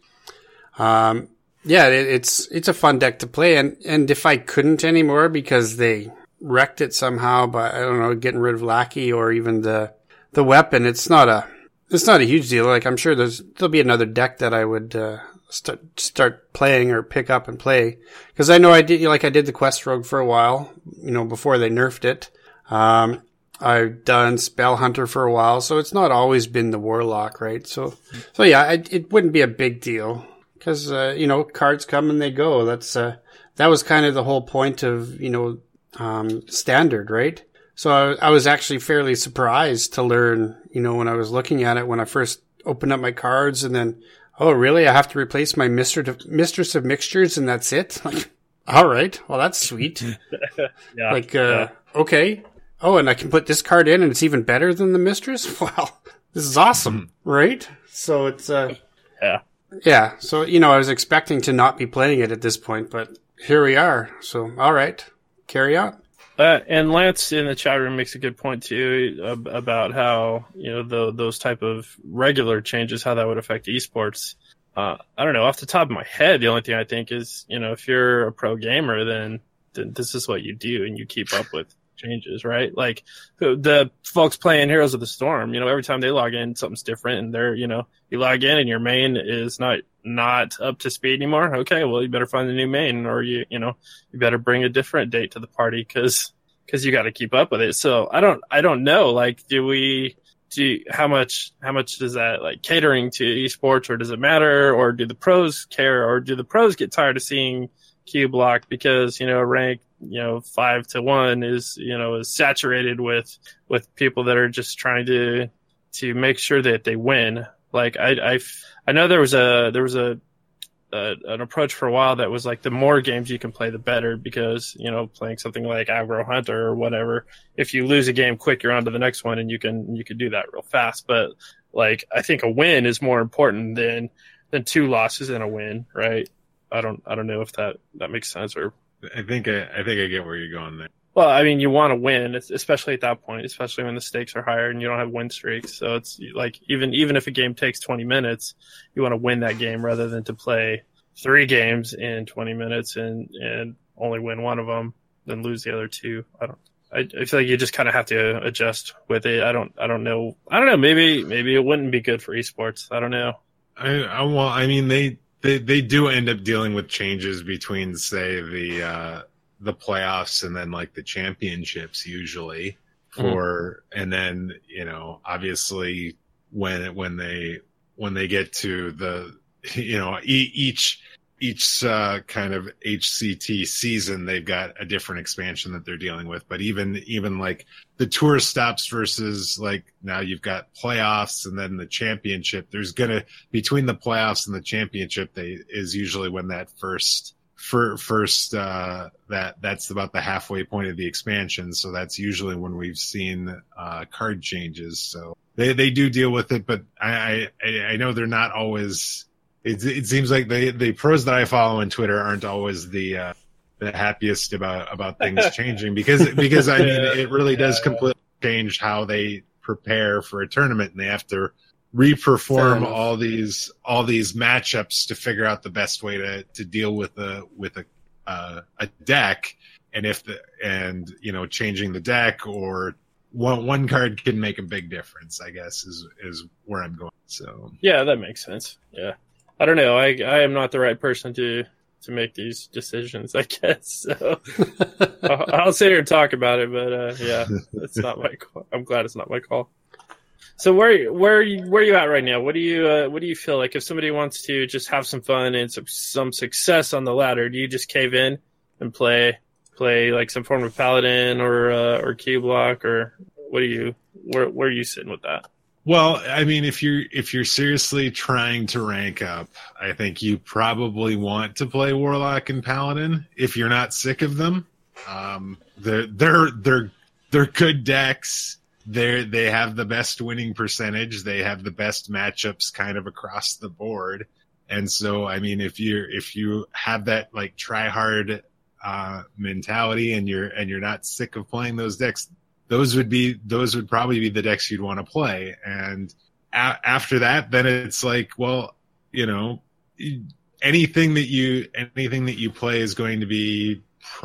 Um, yeah, it, it's it's a fun deck to play, and and if I couldn't anymore because they wrecked it somehow by, I don't know, getting rid of Lackey or even the the weapon, it's not a it's not a huge deal. Like I'm sure there's there'll be another deck that I would uh, start start playing or pick up and play, because I know I did like I did the Quest Rogue for a while, you know, before they nerfed it. Um, I've done Spell Hunter for a while, so it's not always been the Warlock, right? So so yeah, I, it wouldn't be a big deal because uh, you know, cards come and they go. That's uh, that was kind of the whole point of, you know, um, standard, right? So I, I was actually fairly surprised to learn, you know, when I was looking at it, when I first opened up my cards and then, oh, really? I have to replace my Mistress of, Mistress of Mixtures and that's it? Like, all right. Well, that's sweet. yeah, like, uh, yeah. okay. Oh, and I can put this card in and it's even better than the Mistress? Wow. This is awesome, right? So it's, uh, yeah. Yeah. So, you know, I was expecting to not be playing it at this point, but here we are. So, all right. Carry on. Uh, and Lance in the chat room makes a good point too uh, about how, you know, the, those type of regular changes, how that would affect esports. Uh, I don't know, off the top of my head, the only thing I think is, you know, if you're a pro gamer, then, then this is what you do and you keep up with changes, right? Like the folks playing Heroes of the Storm, you know, every time they log in, something's different, and they're, you know, you log in and your main is not not up to speed anymore. Okay, well, you better find a new main, or you you know, you better bring a different date to the party because because you got to keep up with it. So I don't I don't know. Like, do we do how much how much does that like catering to esports, or does it matter, or do the pros care, or do the pros get tired of seeing Q block because, you know, rank, you know, five to one is, you know, is saturated with, with people that are just trying to, to make sure that they win. Like I, I, I know there was a, there was a, a, an approach for a while that was like the more games you can play, the better, because, you know, playing something like Aggro Hunter or whatever, if you lose a game quick, you're on to the next one and you can, you can do that real fast. But like, I think a win is more important than, than two losses and a win, right? I don't, I don't know if that, that makes sense, or. I think I, I think I get where you're going there. Well, I mean, you want to win, especially at that point, especially when the stakes are higher and you don't have win streaks. So it's like, even, even if a game takes twenty minutes, you want to win that game rather than to play three games in twenty minutes and, and only win one of them, then lose the other two. I don't, I, I feel like you just kind of have to adjust with it. I don't, I don't know. I don't know. Maybe, maybe it wouldn't be good for esports. I don't know. I, I well, I mean, they, they they do end up dealing with changes between, say, the uh, the playoffs and then like the championships usually. For mm. and then you know obviously when when they when they get to the you know e- each each uh, kind of H C T season, they've got a different expansion that they're dealing with. But even even like the tour stops versus like now you've got playoffs and then the championship. There's gonna between the playoffs and the championship, they is usually when that first for first uh, that that's about the halfway point of the expansion. So that's usually when we've seen uh, card changes. So they they do deal with it, but I I, I know they're not always. It, it seems like the the pros that I follow on Twitter aren't always the uh, the happiest about about things changing because because I mean it really does completely change how they prepare for a tournament, and they have to reperform all these all these matchups to figure out the best way to, to deal with a with a uh, a deck, and if the and you know changing the deck or one one card can make a big difference, I guess is is where I'm going. So yeah, that makes sense. Yeah. I don't know. I I am not the right person to, to make these decisions, I guess. So I'll, I'll sit here and talk about it, but uh, yeah, it's not my call. I'm glad it's not my call. So where where are you, where are you at right now? What do you uh, what do you feel like if somebody wants to just have some fun and some some success on the ladder? Do you just cave in and play play like some form of paladin or uh, or key block, or what do you where where are you sitting with that? Well, I mean, if you're if you're seriously trying to rank up, I think you probably want to play Warlock and Paladin if you're not sick of them. Um, they're they're they're they're good decks. They they have the best winning percentage. They have the best matchups kind of across the board. And so, I mean, if you if you have that like try hard uh, mentality and you're and you're not sick of playing those decks, those would be those would probably be the decks you'd want to play. And a- after that, then it's like, well, you know, anything that you anything that you play is going to be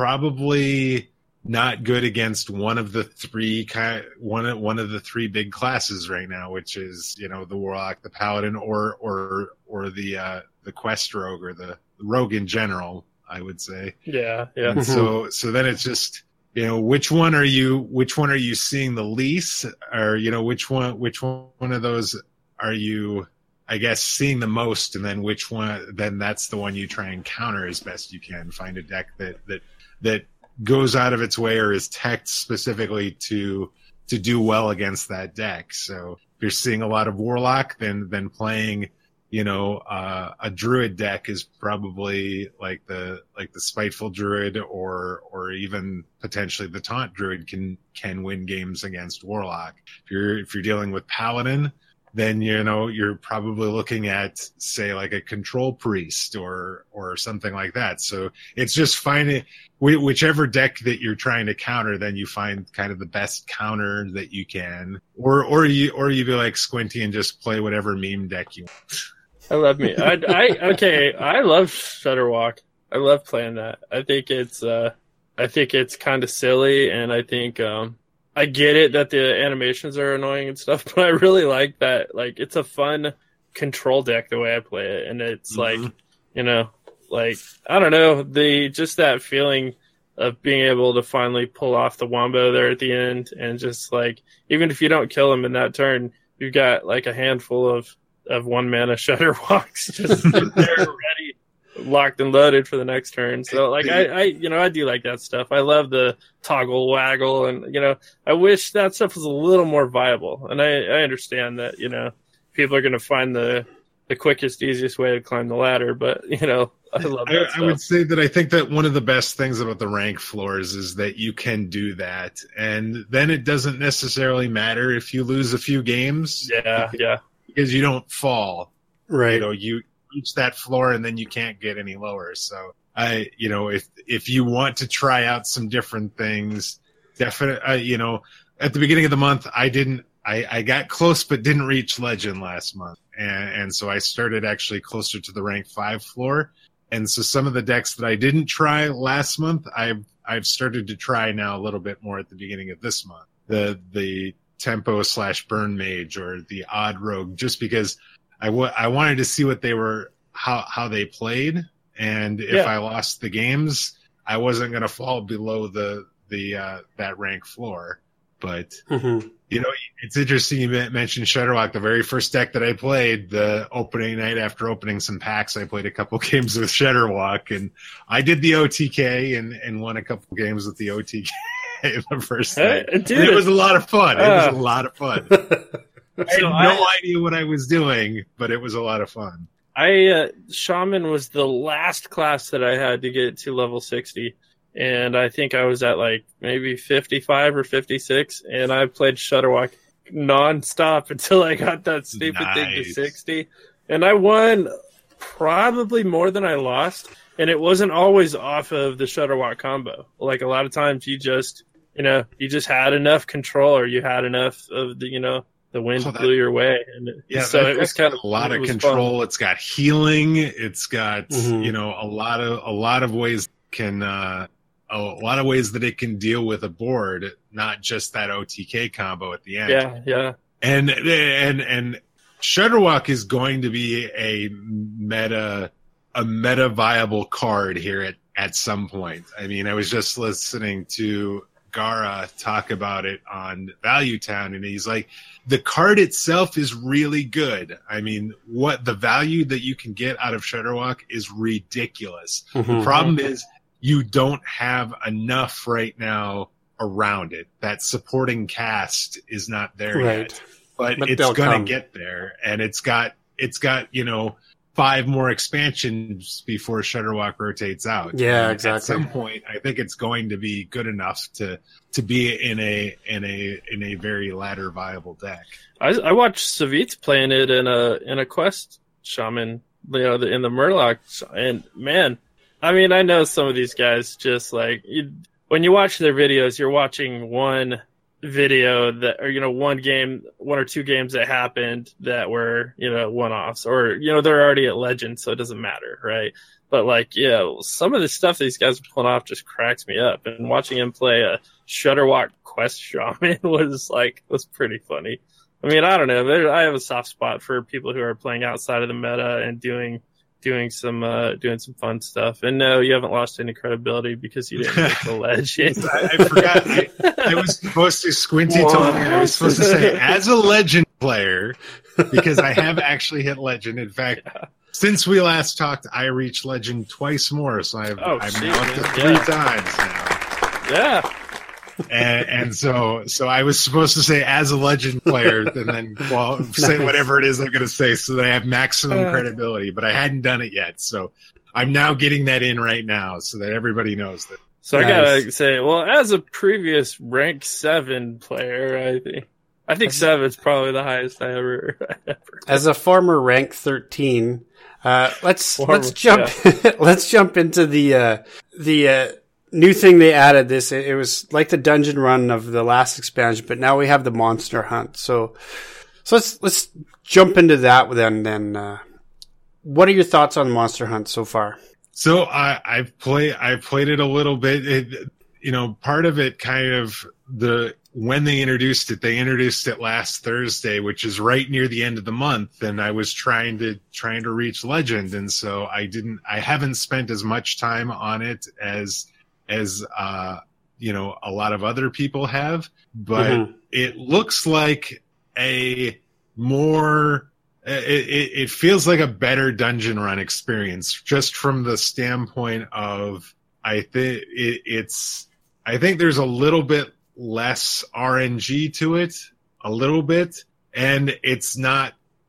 probably not good against one of the three kind one of, one of the three big classes right now, which is, you know, the Warlock, the Paladin, or or or the uh, the Quest Rogue, or the Rogue in general, I would say. Yeah, yeah. And so so then it's just, you know, which one are you which one are you seeing the least, or, you know, which one which one of those are you, I guess, seeing the most, and then which one then that's the one you try and counter as best you can. Find a deck that that that goes out of its way or is teched specifically to to do well against that deck. So if you're seeing a lot of Warlock, then then playing, you know, uh, a Druid deck is probably like the like the Spiteful Druid, or or even potentially the Taunt Druid can can win games against Warlock. If you're if you're dealing with Paladin, then, you know, you're probably looking at, say, like a Control Priest or or something like that. So it's just finding whichever deck that you're trying to counter, then you find kind of the best counter that you can, or or you or you be like Squinty and just play whatever meme deck you want. I love me. I, I okay. I love Shudderwalk. I love playing that. I think it's uh, I think it's kind of silly, and I think um. I get it that the animations are annoying and stuff, but I really like that. Like, it's a fun control deck the way I play it, and it's mm-hmm. like, you know, like I don't know, the just that feeling of being able to finally pull off the wombo there at the end, and just like, even if you don't kill him in that turn, you've got like a handful of of one mana Shudderwalks just there ready, locked and loaded for the next turn. So like I, I you know I do like that stuff. I love the toggle waggle, and you know I wish that stuff was a little more viable. And I, I understand that, you know, people are going to find the the quickest, easiest way to climb the ladder, but you know I love that I, stuff. I would say that I think that one of the best things about the rank floors is that you can do that, and then it doesn't necessarily matter if you lose a few games. Yeah, because, yeah, because you don't fall. Right. You know, you reach that floor and then you can't get any lower. So I, you know, if, if you want to try out some different things, definitely, uh, you know, at the beginning of the month, I didn't, I, I got close, but didn't reach Legend last month. And, and so I started actually closer to the rank five floor. And so some of the decks that I didn't try last month, I've, I've started to try now a little bit more at the beginning of this month. The, the tempo slash burn mage or the odd rogue, just because I, w- I wanted to see what they were how how they played, and if Yeah. I lost the games, I wasn't going to fall below the the uh, that rank floor. But Mm-hmm. you know, it's interesting you mentioned Shutterlock. The very first deck that I played, the opening night after opening some packs, I played a couple games with Shutterlock, and I did the O T K and, and won a couple games with the O T K the first Hey, night. dude, And it was a lot of fun. It uh, was a lot of fun. I had So no I- idea what I was doing, but it was a lot of fun. I uh, Shaman was the last class that I had to get to level sixty, and I think I was at like maybe fifty-five or fifty-six, and I played Shutterwalk nonstop until I got that stupid thing to Nice. sixty, and I won probably more than I lost, and it wasn't always off of the Shutterwalk combo. Like a lot of times, you just you know you just had enough control, or you had enough of the you know. The wind Oh, that- blew your way, and it- Yeah, so that it was deck's kind got of a lot it of was control. fun. It's got healing. It's got Mhm. you know a lot of a lot of ways can uh, a lot of ways that it can deal with a board, not just that O T K combo at the end. Yeah, yeah. And and and Shutterwalk is going to be a meta a meta viable card here at at some point. I mean, I was just listening to Gara talk about it on Value Town, and he's like, the card itself is really good. I mean, what the value that you can get out of Shutterwalk is ridiculous. Mhm. The problem is you don't have enough right now around it. That supporting cast is not there Right. yet, but, But it's they'll gonna come. get there, and it's got it's got you know five more expansions before Shutterwalk rotates out. Yeah, And exactly. At some point, I think it's going to be good enough to to be in a in a in a very ladder viable deck. I, I watched Savitz playing it in a in a quest shaman, you know, the, in the Murloc, and man, I mean, I know some of these guys just like you, when you watch their videos, you're watching one video that, or you know, one game, one or two games that happened that were you know one-offs, or you know they're already at Legend, so it doesn't matter, right? But like, yeah, some of the stuff these guys are pulling off just cracks me up, and watching him play a Shutterwalk quest shaman was like was pretty funny. I mean, I don't know. There, I have a soft spot for people who are playing outside of the meta and doing doing some uh, doing some fun stuff. And no, you haven't lost any credibility because you didn't get the legend. I, I forgot. I, I was supposed to Squinty told me I was supposed to say as a legend player because I have actually hit legend. In fact, Yeah. since we last talked, I reached legend twice more, so I've Oh, I'm shit, now up to man. three Yeah. times now. Yeah, And, and so so I was supposed to say as a legend player, and then well say whatever it is I'm going to say, so that I have maximum Uh. credibility. But I hadn't done it yet, so I'm now getting that in right now, so that everybody knows that. so I Nice. gotta say, well, as a previous rank seven player, I think I think seven's probably the highest I ever. ever As a former rank thirteen, uh, let's Former, let's jump let's jump into the uh, the uh, new thing they added. This it, it was like the dungeon run of the last expansion, but now we have the monster hunt. So so let's let's jump into that then. Then, uh, what are your thoughts on Monster Hunt so far? So I, I've played, I've played it a little bit. It, you know, part of it kind of the, when they introduced it, they introduced it last Thursday, which is right near the end of the month. And I was trying to, trying to reach legend. And so I didn't, I haven't spent as much time on it as, as, uh, you know, a lot of other people have, but Mhm. it looks like a more, It, it, it feels like a better dungeon run experience, just from the standpoint of I think it, it's I think there's a little bit less R N G to it, a little bit, and it's not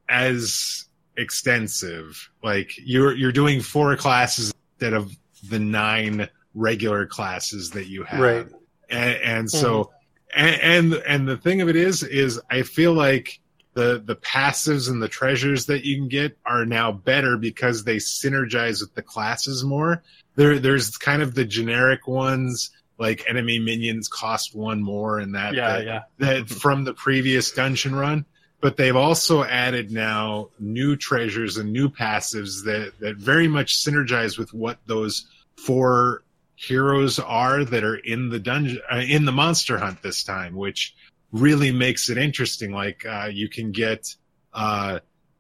as extensive. Like you're you're doing four classes instead of the nine regular classes that you have, Right. and, and so and, and and the thing of it is is I feel like the the passives and the treasures that you can get are now better because they synergize with the classes more. There there's kind of the generic ones like enemy minions cost one more and that yeah, that, yeah. that from the previous dungeon run. But they've also added now new treasures and new passives that, that very much synergize with what those four heroes are that are in the dungeon uh, in the monster hunt this time, which really makes it interesting. Like uh, you can get uh,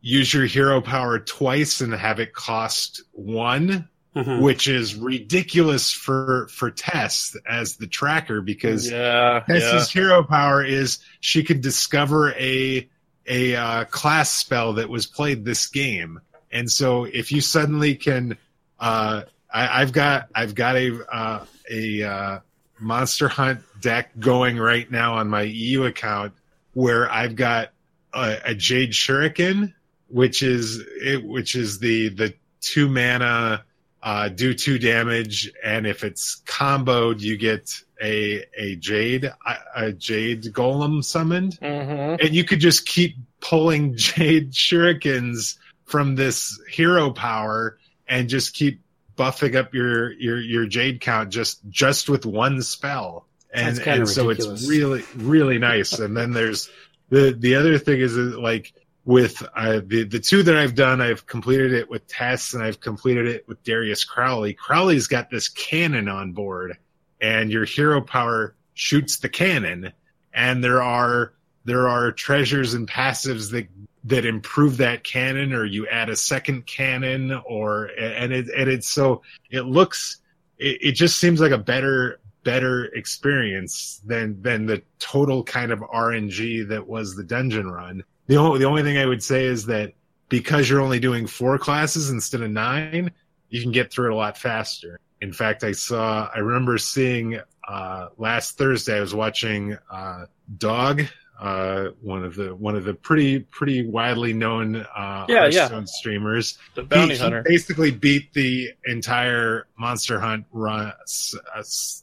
use your hero power twice and have it cost one, mm-hmm. which is ridiculous for for Tess as the tracker, because yeah, Tess's yeah. hero power is she could discover a a uh, class spell that was played this game, and so if you suddenly can, uh, I, I've got I've got a uh, a uh, Monster Hunt deck going right now on my E U account where I've got a, a Jade Shuriken, which is it, which is the the two mana uh, do two damage, and if it's comboed, you get a a Jade a Jade Golem summoned, mm-hmm. and you could just keep pulling Jade Shurikens from this hero power and just keep buffing up your your your Jade count just just with one spell, and, and so it's really really nice. And then there's the the other thing is that, like, with uh, the the two that I've done, I've completed it with Tess and I've completed it with Darius Crowley. Crowley's got this cannon on board, and your hero power shoots the cannon, and there are there are treasures and passives that that improve that cannon, or you add a second cannon, or and it and it's so it looks it, it just seems like a better better experience than than the total kind of R N G that was the dungeon run. The only, the only thing I would say is that because you're only doing four classes instead of nine, you can get through it a lot faster. In fact, I saw, I remember seeing uh, last Thursday, I was watching uh, Dog, uh, one of the one of the pretty pretty widely known uh, yeah, Hearthstone yeah. streamers. The bounty he, hunter he basically beat the entire Monster Hunt run uh,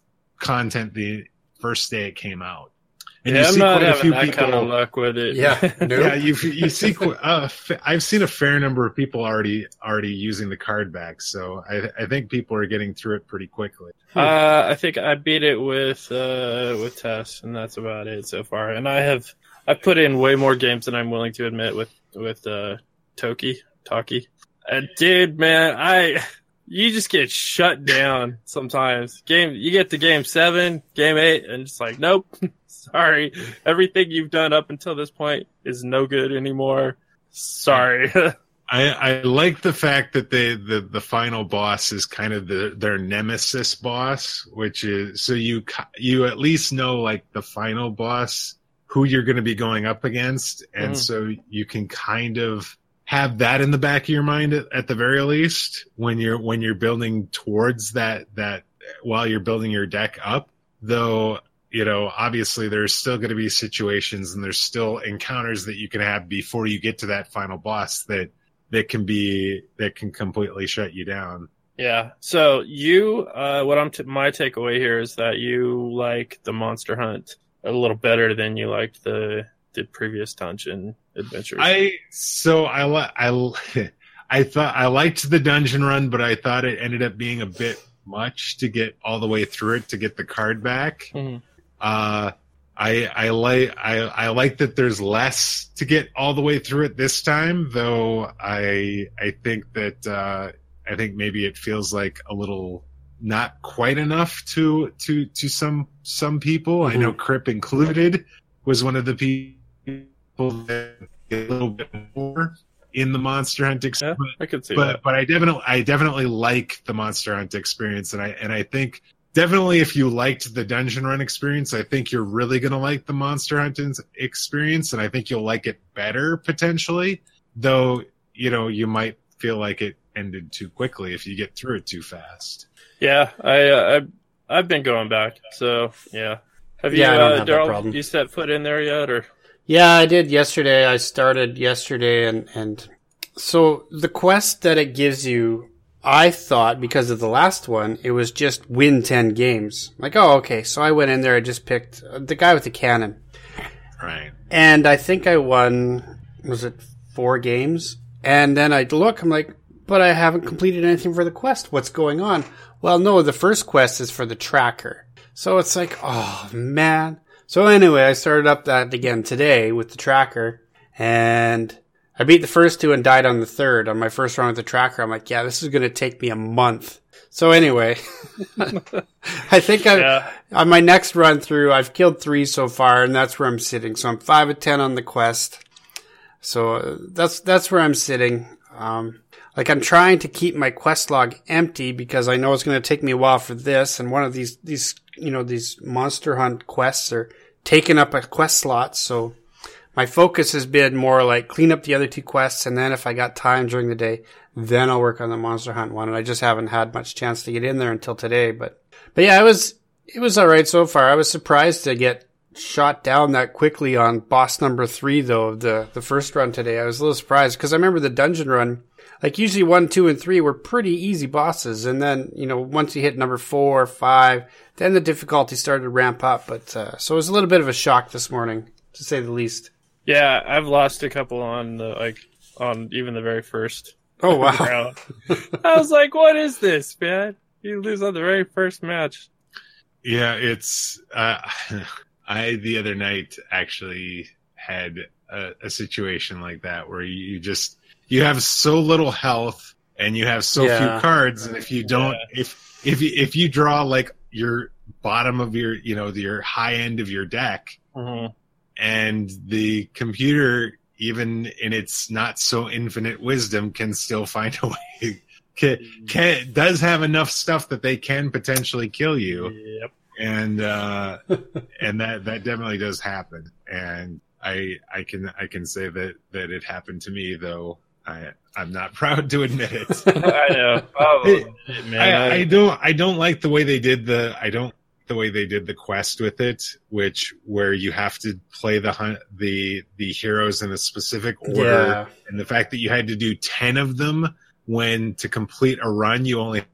content the first day it came out. And yeah, you I'm see not quite a having few that people, kind of luck with it. Yeah, nope. yeah. You you see, uh, I've seen a fair number of people already already using the card back, so I I think people are getting through it pretty quickly. Uh, I think I beat it with uh with Tess, and that's about it so far. And I have I put in way more games than I'm willing to admit with with uh Toki Taki. And dude, man, I you just get shut down sometimes. Game you get to game seven, game eight, and it's like, nope. Sorry, everything you've done up until this point is no good anymore. Sorry. I, I like the fact that they the, the final boss is kind of the, their nemesis boss, which is so you you at least know, like, the final boss who you're going to be going up against, and mm. so you can kind of have that in the back of your mind at, at the very least when you're when you're building towards that that while you're building your deck up, though. You know, obviously there's still going to be situations and there's still encounters that you can have before you get to that final boss that that can be that can completely shut you down. Yeah. So you, uh, what I'm t- my takeaway here is that you like the Monster Hunt a little better than you liked the the previous dungeon adventures. I so I li- I I thought I liked the dungeon run, but I thought it ended up being a bit much to get all the way through it to get the card back. Mm-hmm. Uh, I I like I I like that there's less to get all the way through it this time, though. I I think that uh, I think maybe it feels like a little not quite enough to to to some some people. Mm-hmm. I know Crip included was one of the people that get a little bit more in the Monster Hunt experience. Yeah, I could see but, that. But I definitely I definitely like the Monster Hunt experience, and I and I think. Definitely, if you liked the dungeon run experience, I think you're really going to like the Monster Hunt experience, and I think you'll like it better, potentially. Though, you know, you might feel like it ended too quickly if you get through it too fast. Yeah, I, uh, I've, I've been going back, so, yeah. Have you, yeah, I don't uh, have that Daryl, problem. you set foot in there yet, or? Yeah, I did yesterday. I started yesterday, and, and so the quest that it gives you, I thought, because of the last one, it was just win ten games. Like, oh, okay. So I went in there, I just picked the guy with the cannon. Right. And I think I won, was it four games? And then I look, I'm like, but I haven't completed anything for the quest. What's going on? Well, no, the first quest is for the tracker. So it's like, oh, man. So anyway, I started up that again today with the tracker, and I beat the first two and died on the third. On my first run with the tracker, I'm like, yeah, this is going to take me a month. So anyway, I think I, yeah. on my next run through, I've killed three so far, and that's where I'm sitting. So I'm five of ten on the quest. So uh, that's that's where I'm sitting. Um, like I'm trying to keep my quest log empty because I know it's going to take me a while for this. And one of these these you know these monster hunt quests are taking up a quest slot. So my focus has been more like clean up the other two quests, and then if I got time during the day, then I'll work on the monster hunt one. And I just haven't had much chance to get in there until today. But but yeah, it was it was all right so far. I was surprised to get shot down that quickly on boss number three, though, of the, the first run today. I was a little surprised because I remember the dungeon run, like usually one, two, and three were pretty easy bosses. And then, you know, once you hit number four, five, then the difficulty started to ramp up. But, uh, so it was a little bit of a shock this morning, to say the least. Yeah, I've lost a couple on the, like, on even the very first. Oh, wow. round. I was like, what is this, man? You lose on the very first match. Yeah, it's, uh, I, the other night, actually had a, a situation like that where you just, you have so little health and you have so Yeah. few cards. And if you don't, Yeah. if, if you, if you draw like your bottom of your, you know, your high end of your deck Mm-hmm. and the computer, even in its not so infinite wisdom, can still find a way, can, can, does have enough stuff that they can potentially kill you. Yep. And uh and that that definitely does happen, and I I can I can say that that it happened to me, though I I'm not proud to admit it. I know. Oh, man. I, I don't I don't like the way they did the I don't the way they did the quest with it, which where you have to play the hunt the the heroes in a specific order, Yeah. and the fact that you had to do ten of them when to complete a run you only.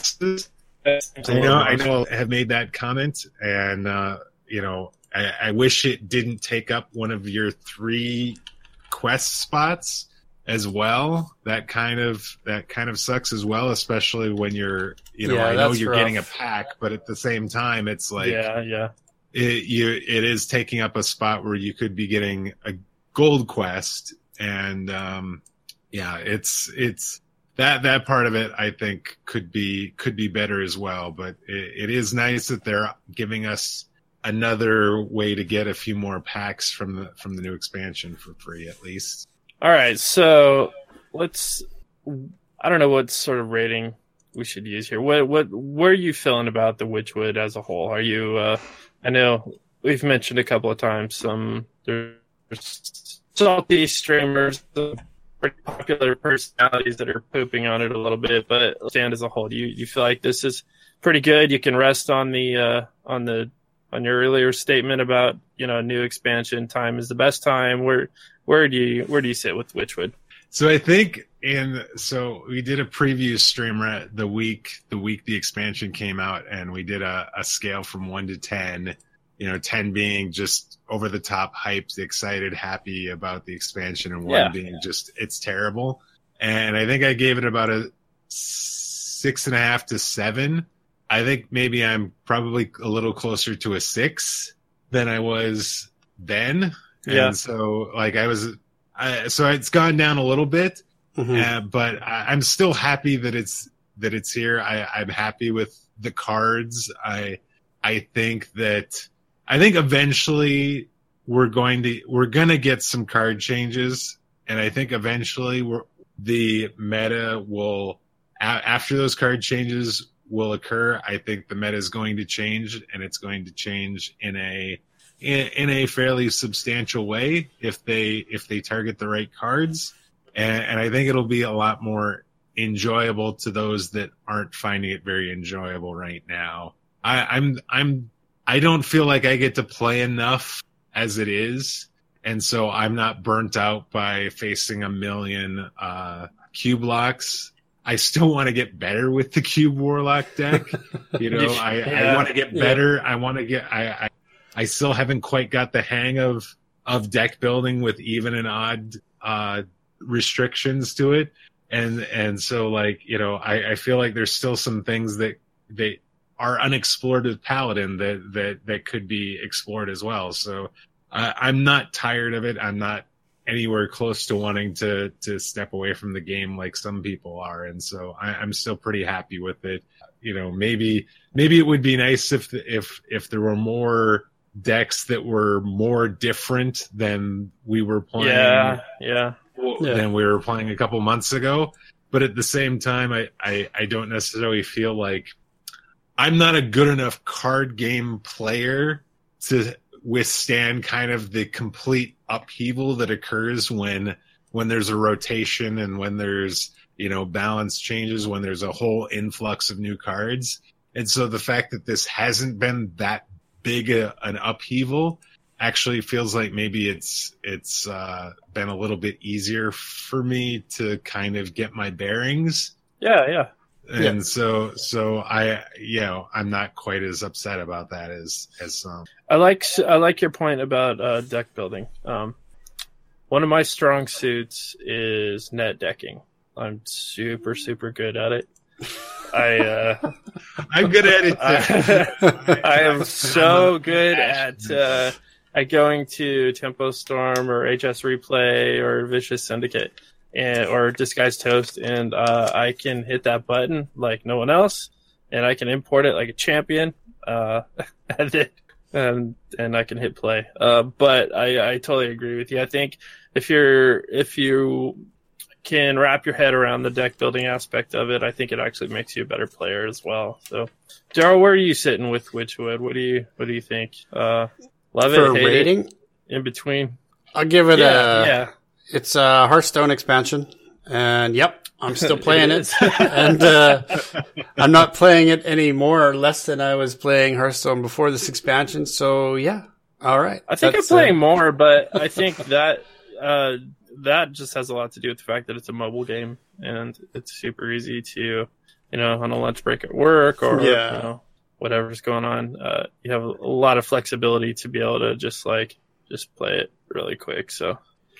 I know, I know, I have made that comment, and uh, you know, I, I wish it didn't take up one of your three quest spots as well. That kind of that kind of sucks as well, especially when you're, you know, Yeah, I know that's you're rough. getting a pack, but at the same time, it's like, yeah, yeah. it, you, it is taking up a spot where you could be getting a gold quest, and um, yeah, it's it's. That that part of it, I think, could be could be better as well. But it, it is nice that they're giving us another way to get a few more packs from the from the new expansion for free, at least. All right, so let's. I don't know what sort of rating we should use here. What what where are you feeling about the Witchwood as a whole? Are you? Uh, I know we've mentioned a couple of times some there's salty streamers. Some pretty popular personalities that are pooping on it a little bit, but stand as a whole, do you you feel like this is pretty good? You can rest on the uh, on the on your earlier statement about, you know, new expansion time is the best time. Where where do you where do you sit with Witchwood? So I think in so we did a preview stream right the week the week the expansion came out, and we did a, a scale from one to ten. You know, ten being just over the top, hyped, excited, happy about the expansion, and one Yeah. being just it's terrible. And I think I gave it about a six and a half to seven. I think maybe I'm probably a little closer to a six than I was then. Yeah. And so like I was, I, so it's gone down a little bit, Mhm. uh, but I, I'm still happy that it's that it's here. I, I'm happy with the cards. I I think that. I think eventually we're going to we're going to get some card changes, and I think eventually we're, the meta will a, after those card changes will occur. I think the meta is going to change, and it's going to change in a in, in a fairly substantial way if they if they target the right cards, and, and I think it'll be a lot more enjoyable to those that aren't finding it very enjoyable right now. I, I'm I'm I don't feel like I get to play enough as it is, and so I'm not burnt out by facing a million uh, cube locks. I still want to get better with the cube warlock deck. You know, I, Yeah. I want to get better. I want to get. I, I I still haven't quite got the hang of of deck building with even and odd uh, restrictions to it, and and so like you know, I, I feel like there's still some things that they. are unexplored with Paladin that, that, that could be explored as well. So uh, I'm not tired of it. I'm not anywhere close to wanting to, to step away from the game like some people are. And so I, I'm still pretty happy with it. You know, maybe, maybe it would be nice if, if, if there were more decks that were more different than we were playing. Yeah, yeah. Than we were playing a couple months ago. But at the same time, I, I, I don't necessarily feel like I'm not a good enough card game player to withstand kind of the complete upheaval that occurs when when there's a rotation and when there's, you know, balance changes, when there's a whole influx of new cards. And so the fact that this hasn't been that big a, an upheaval actually feels like maybe it's it's uh, been a little bit easier for me to kind of get my bearings. Yeah, yeah. And Yeah. so so I you know I'm not quite as upset about that as as some. I like I like your point about uh, deck building. Um, one of my strong suits is net decking. I'm super super good at it. I uh, I'm good at it too. I, I am so good at uh, at going to Tempo Storm or H S Replay or Vicious Syndicate and or Disguised Toast, and uh, I can hit that button like no one else, and I can import it like a champion, uh, and, it, and and I can hit play. Uh, but I, I totally agree with you. I think if you're if you can wrap your head around the deck building aspect of it, I think it actually makes you a better player as well. So, Daryl, where are you sitting with Witchwood? What do you what do you think? Uh, love For it, hate rating, it, in between. I'll give it Yeah, a. yeah. It's a Hearthstone expansion, and yep, I'm still playing It it. is. and uh, I'm not playing it any more or less than I was playing Hearthstone before this expansion. So yeah, all right. I think That's, I'm playing uh, more, but I think that uh, that just has a lot to do with the fact that it's a mobile game and it's super easy to, you know, on a lunch break at work or Yeah. you know, whatever's going on. Uh, you have a lot of flexibility to be able to just like just play it really quick. So,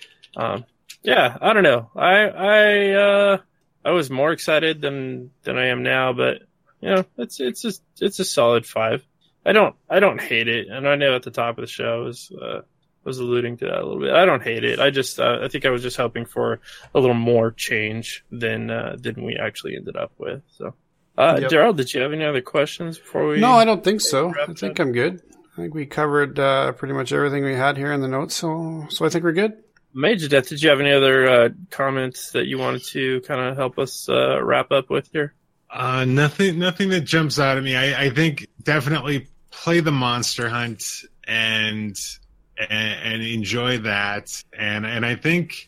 um, yeah, I don't know. I I uh, I was more excited than than I am now, but you know, it's it's a, it's a solid five. I don't I don't hate it, and I know at the top of the show was uh, was alluding to that a little bit. I don't hate it. I just uh, I think I was just hoping for a little more change than uh, than we actually ended up with. So, uh, Yep. Daryl, did you have any other questions before we? No, I don't think so. wrap I it think up? I'm good. I think we covered uh, pretty much everything we had here in the notes, so so I think we're good. Major Death, did you have any other uh, comments that you wanted to kind of help us uh, wrap up with here? Uh, nothing, nothing that jumps out at me. I, I think definitely play the Monster Hunt and and, and enjoy that. And and I think,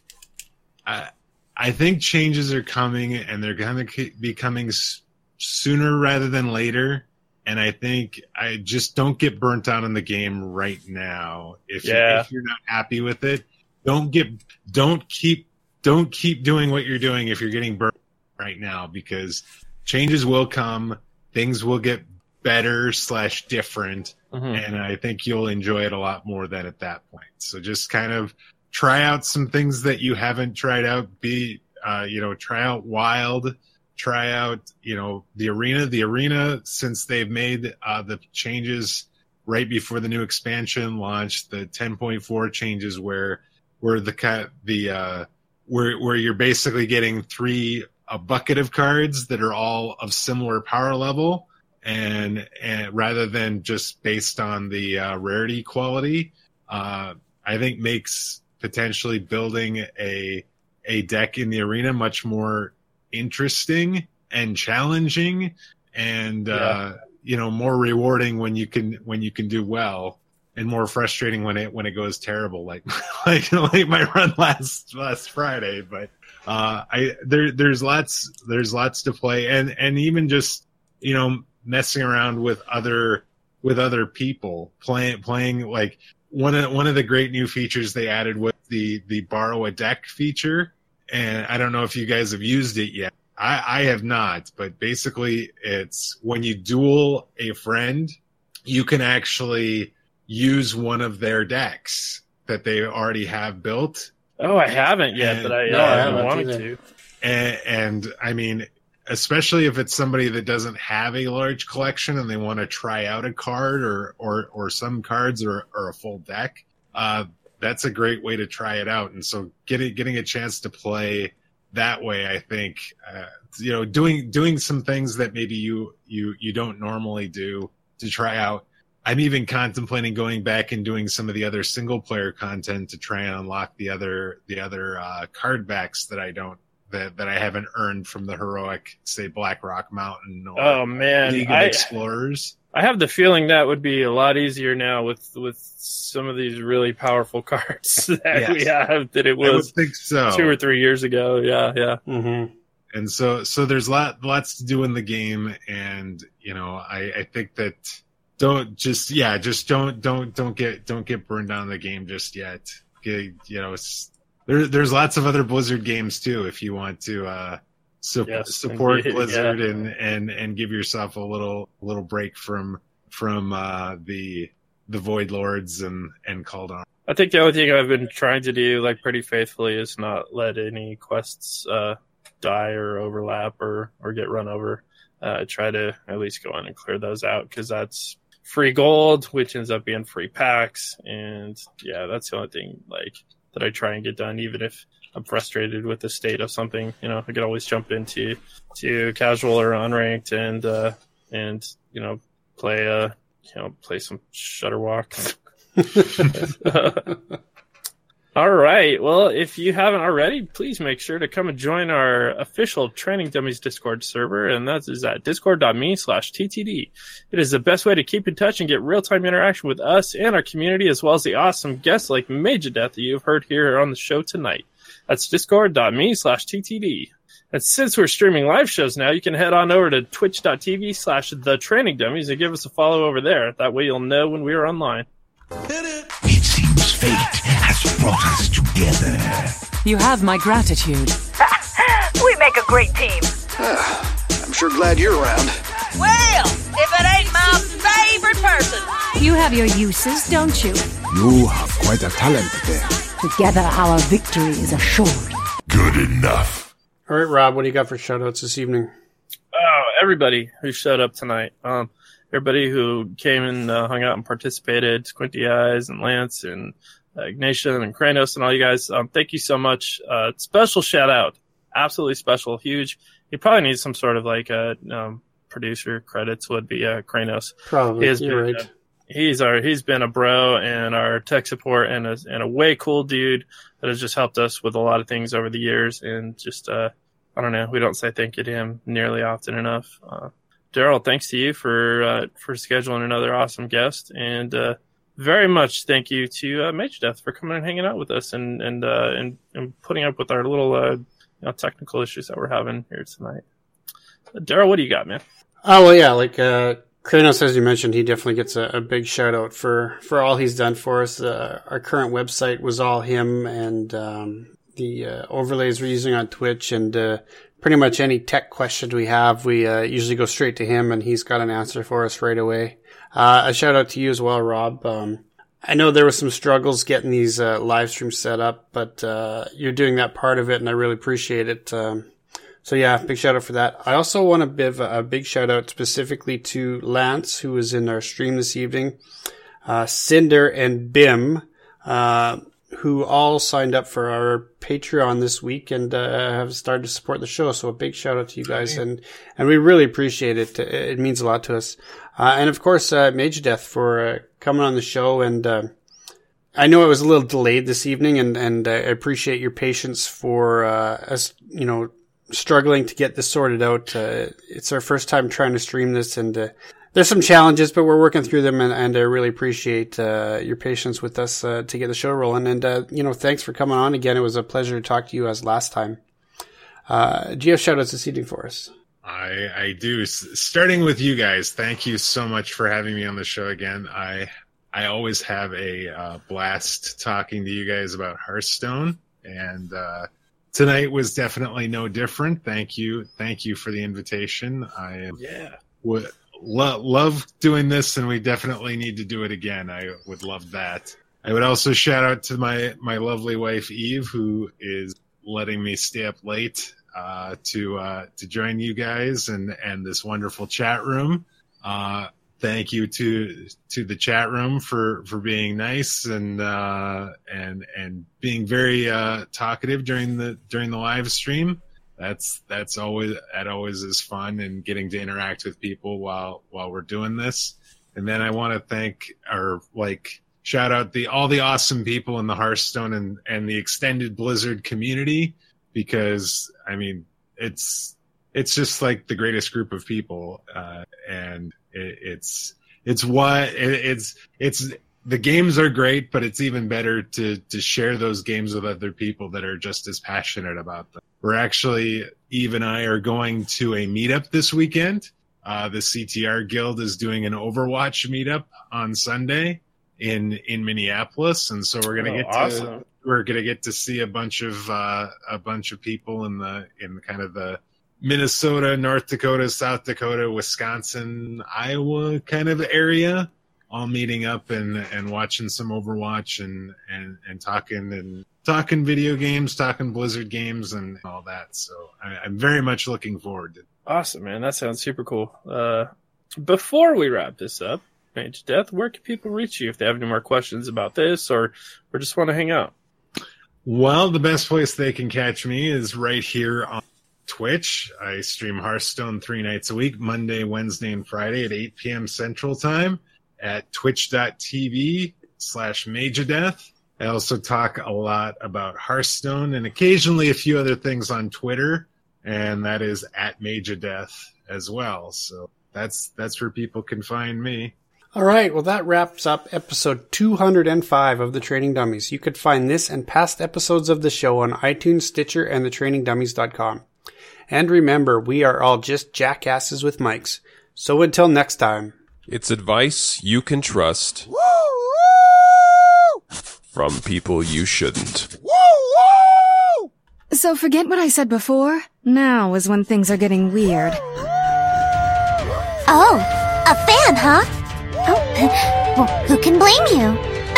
I, I think changes are coming, and they're going to be coming s- sooner rather than later. And I think I just don't get burnt out on the game right now. If Yeah. you're, if you're not happy with it, don't get don't keep don't keep doing what you're doing if you're getting burnt right now, because changes will come, things will get better slash different, Mhm. and I think you'll enjoy it a lot more than at that point. So just kind of try out some things that you haven't tried out. Be uh, you know, try out Wild, try out you know the arena. The arena, since they've made uh, the changes right before the new expansion launched, the ten point four changes where where the ca- the uh, where where you're basically getting three a bucket of cards that are all of similar power level, and and rather than just based on the uh, rarity quality, uh, I think makes potentially building a a deck in the arena much more interesting and challenging, and Yeah. uh, you know more rewarding when you can when you can do well, and more frustrating when it when it goes terrible, like like like my run last last Friday. But uh, I there there's lots there's lots to play, and and even just you know messing around with other with other people playing playing like one of one of the great new features they added was the the borrow a deck feature, and I don't know if you guys have used it yet. I, I have not, but basically it's when you duel a friend, you can actually use one of their decks that they already have built. Oh, I haven't yet, And- but I, No, uh, I I've haven't been wanting either. to. And, and I mean, especially if it's somebody that doesn't have a large collection and they want to try out a card or, or, or some cards or, or a full deck, uh, that's a great way to try it out. And so getting, getting a chance to play that way, I think, uh, you know, doing, doing some things that maybe you, you, you don't normally do to try out I'm even contemplating going back and doing some of the other single player content to try and unlock the other the other uh, card backs that I don't that, that I haven't earned from the heroic, say, Black Rock Mountain or oh man, League of I, Explorers. I have the feeling that would be a lot easier now with with some of these really powerful cards that Yes. we have than it I would was think so. two or three years ago. Yeah, yeah. Mm-hmm. And so, so there's lot, lots to do in the game, and you know, I, I think that don't just, yeah, just don't, don't, don't get, don't get burned down the game just yet. Get, you know, it's, there, there's lots of other Blizzard games too if you want to uh, su- Yes, support indeed, Blizzard yeah. and, and and give yourself a little little break from from uh, the the Void Lords and and Kaldon. I think the only thing I've been trying to do, like pretty faithfully, is not let any quests uh, die or overlap or, or get run over. Uh, try to at least go in and clear those out because that's free gold, which ends up being free packs, and yeah, that's the only thing like that I try and get done. Even if I'm frustrated with the state of something, you know, I could always jump into to casual or unranked and uh, and you know play uh you know play some Shutterwalk. All right. Well, if you haven't already, please make sure to come and join our official Training Dummies Discord server, and that is at discord.me slash TTD. It is the best way to keep in touch and get real-time interaction with us and our community, as well as the awesome guests like Major Death that you've heard here on the show tonight. That's discord.me slash TTD. And since we're streaming live shows now, you can head on over to twitch.tv slash the Training Dummies and give us a follow over there. That way you'll know when we are online. It seems fate has brought us together. You have my gratitude. We make a great team. I'm sure glad you're around. Well, if it ain't my favorite person. You have your uses, don't you? You have quite a talent there. Together our victory is assured. Good enough. All right, Rob, what do you got for shoutouts this evening? Oh, everybody who showed up tonight. Um, everybody who came and uh, hung out and participated, Squinty Eyes and Lance and uh, Ignatian and Kranos and all you guys. Um, thank you so much. Uh, special shout out. Absolutely special. Huge. You probably need some sort of like a um, producer credits would be uh, Kranos. Probably. He has You're been, right. uh, he's our, he's been a bro and our tech support and a, and a way cool dude that has just helped us with a lot of things over the years. And just, uh, I don't know, we don't say thank you to him nearly often enough. Uh, Daryl, thanks to you for, uh, for scheduling another awesome guest. And, uh, very much thank you to, uh, Major Death for coming and hanging out with us and, and, uh, and, and putting up with our little, uh, you know, technical issues that we're having here tonight. Uh, Daryl, what do you got, man? Oh, well, yeah, like, uh, Kranos, as you mentioned, he definitely gets a, a big shout out for, for all he's done for us. Uh, our current website was all him and, um, the uh, overlays we're using on Twitch, and uh, pretty much any tech questions we have, we uh, usually go straight to him, and he's got an answer for us right away. Uh, a shout out to you as well, Rob. Um, I know there were some struggles getting these uh, live streams set up, but uh, you're doing that part of it, and I really appreciate it. Um, so yeah, big shout out for that. I also want to give a big shout out specifically to Lance, who was in our stream this evening, uh, Cinder and Bim, uh, who all signed up for our Patreon this week and uh, have started to support the show. So a big shout out to you guys, and and we really appreciate it. It means a lot to us. Uh, and of course, uh, Major Death for uh, coming on the show. And uh, I know it was a little delayed this evening, and and uh, I appreciate your patience for uh, us, you know, struggling to get this sorted out. Uh, it's our first time trying to stream this, and uh, there's some challenges, but we're working through them, and, and I really appreciate uh, your patience with us uh, to get the show rolling. And, uh, you know, thanks for coming on again. It was a pleasure to talk to you as last time. Uh, do you have shout-outs this evening for us? I, I do. S- starting with you guys, thank you so much for having me on the show again. I I always have a uh, blast talking to you guys about Hearthstone, and uh, tonight was definitely no different. Thank you. Thank you for the invitation. I yeah. would... Lo- love doing this, and we definitely need to do it again. I would love that. I would also shout out to my, my lovely wife, Eve, who is letting me stay up late uh, to uh, to join you guys and, and this wonderful chat room. Uh, thank you to to the chat room for, for being nice and uh, and and being very uh, talkative during the during the live stream. That's that's always that always is fun, and getting to interact with people while while we're doing this. And then I want to thank or like shout out the all the awesome people in the Hearthstone and, and the extended Blizzard community, because I mean it's it's just like the greatest group of people, uh, and it, it's it's what it, it's it's the games are great, but it's even better to to share those games with other people that are just as passionate about them. We're actually Eve and I are going to a meetup this weekend. Uh, the C T R Guild is doing an Overwatch meetup on Sunday in in Minneapolis, and so we're gonna Oh, get to awesome. we're gonna get to see a bunch of uh, a bunch of people in the in kind of the Minnesota, North Dakota, South Dakota, Wisconsin, Iowa kind of area, all meeting up and, and watching some Overwatch and, and, and talking and talking video games, talking Blizzard games and all that. So I, I'm very much looking forward to it. Awesome, man. That sounds super cool. Uh, before we wrap this up, Mage Death, where can people reach you if they have any more questions about this or, or just want to hang out? Well, the best place they can catch me is right here on Twitch. I stream Hearthstone three nights a week, Monday, Wednesday, and Friday at eight p.m. Central Time at twitch.tv slash Magedeath. I also talk a lot about Hearthstone and occasionally a few other things on Twitter, and that is at Magedeath as well. So that's that's where people can find me. All right, well, that wraps up episode two hundred five of The Training Dummies. You could find this and past episodes of the show on iTunes, Stitcher, and the training dummies dot com. And remember, we are all just jackasses with mics. So until next time. It's advice you can trust from people you shouldn't. So forget what I said before. Now is when things are getting weird. Oh, a fan, huh? Oh, well, who can blame you?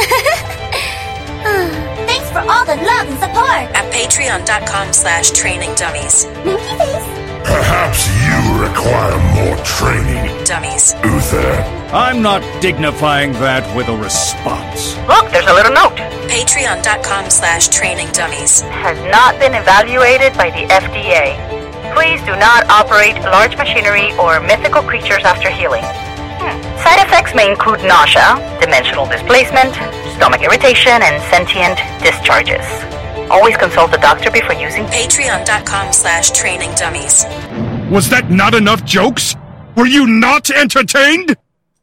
Thanks for all the love and support at patreon.com slash training dummies. Minky face. Perhaps you require more training, Dummies. Uther. I'm not dignifying that with a response. Look, there's a little note. Patreon.com slash training dummies. Has not been evaluated by the F D A. Please do not operate large machinery or mythical creatures after healing. Hmm. Side effects may include nausea, dimensional displacement, stomach irritation, and sentient discharges. Always consult a doctor before using Patreon.com slash training dummies. Was that not enough jokes? Were you not entertained?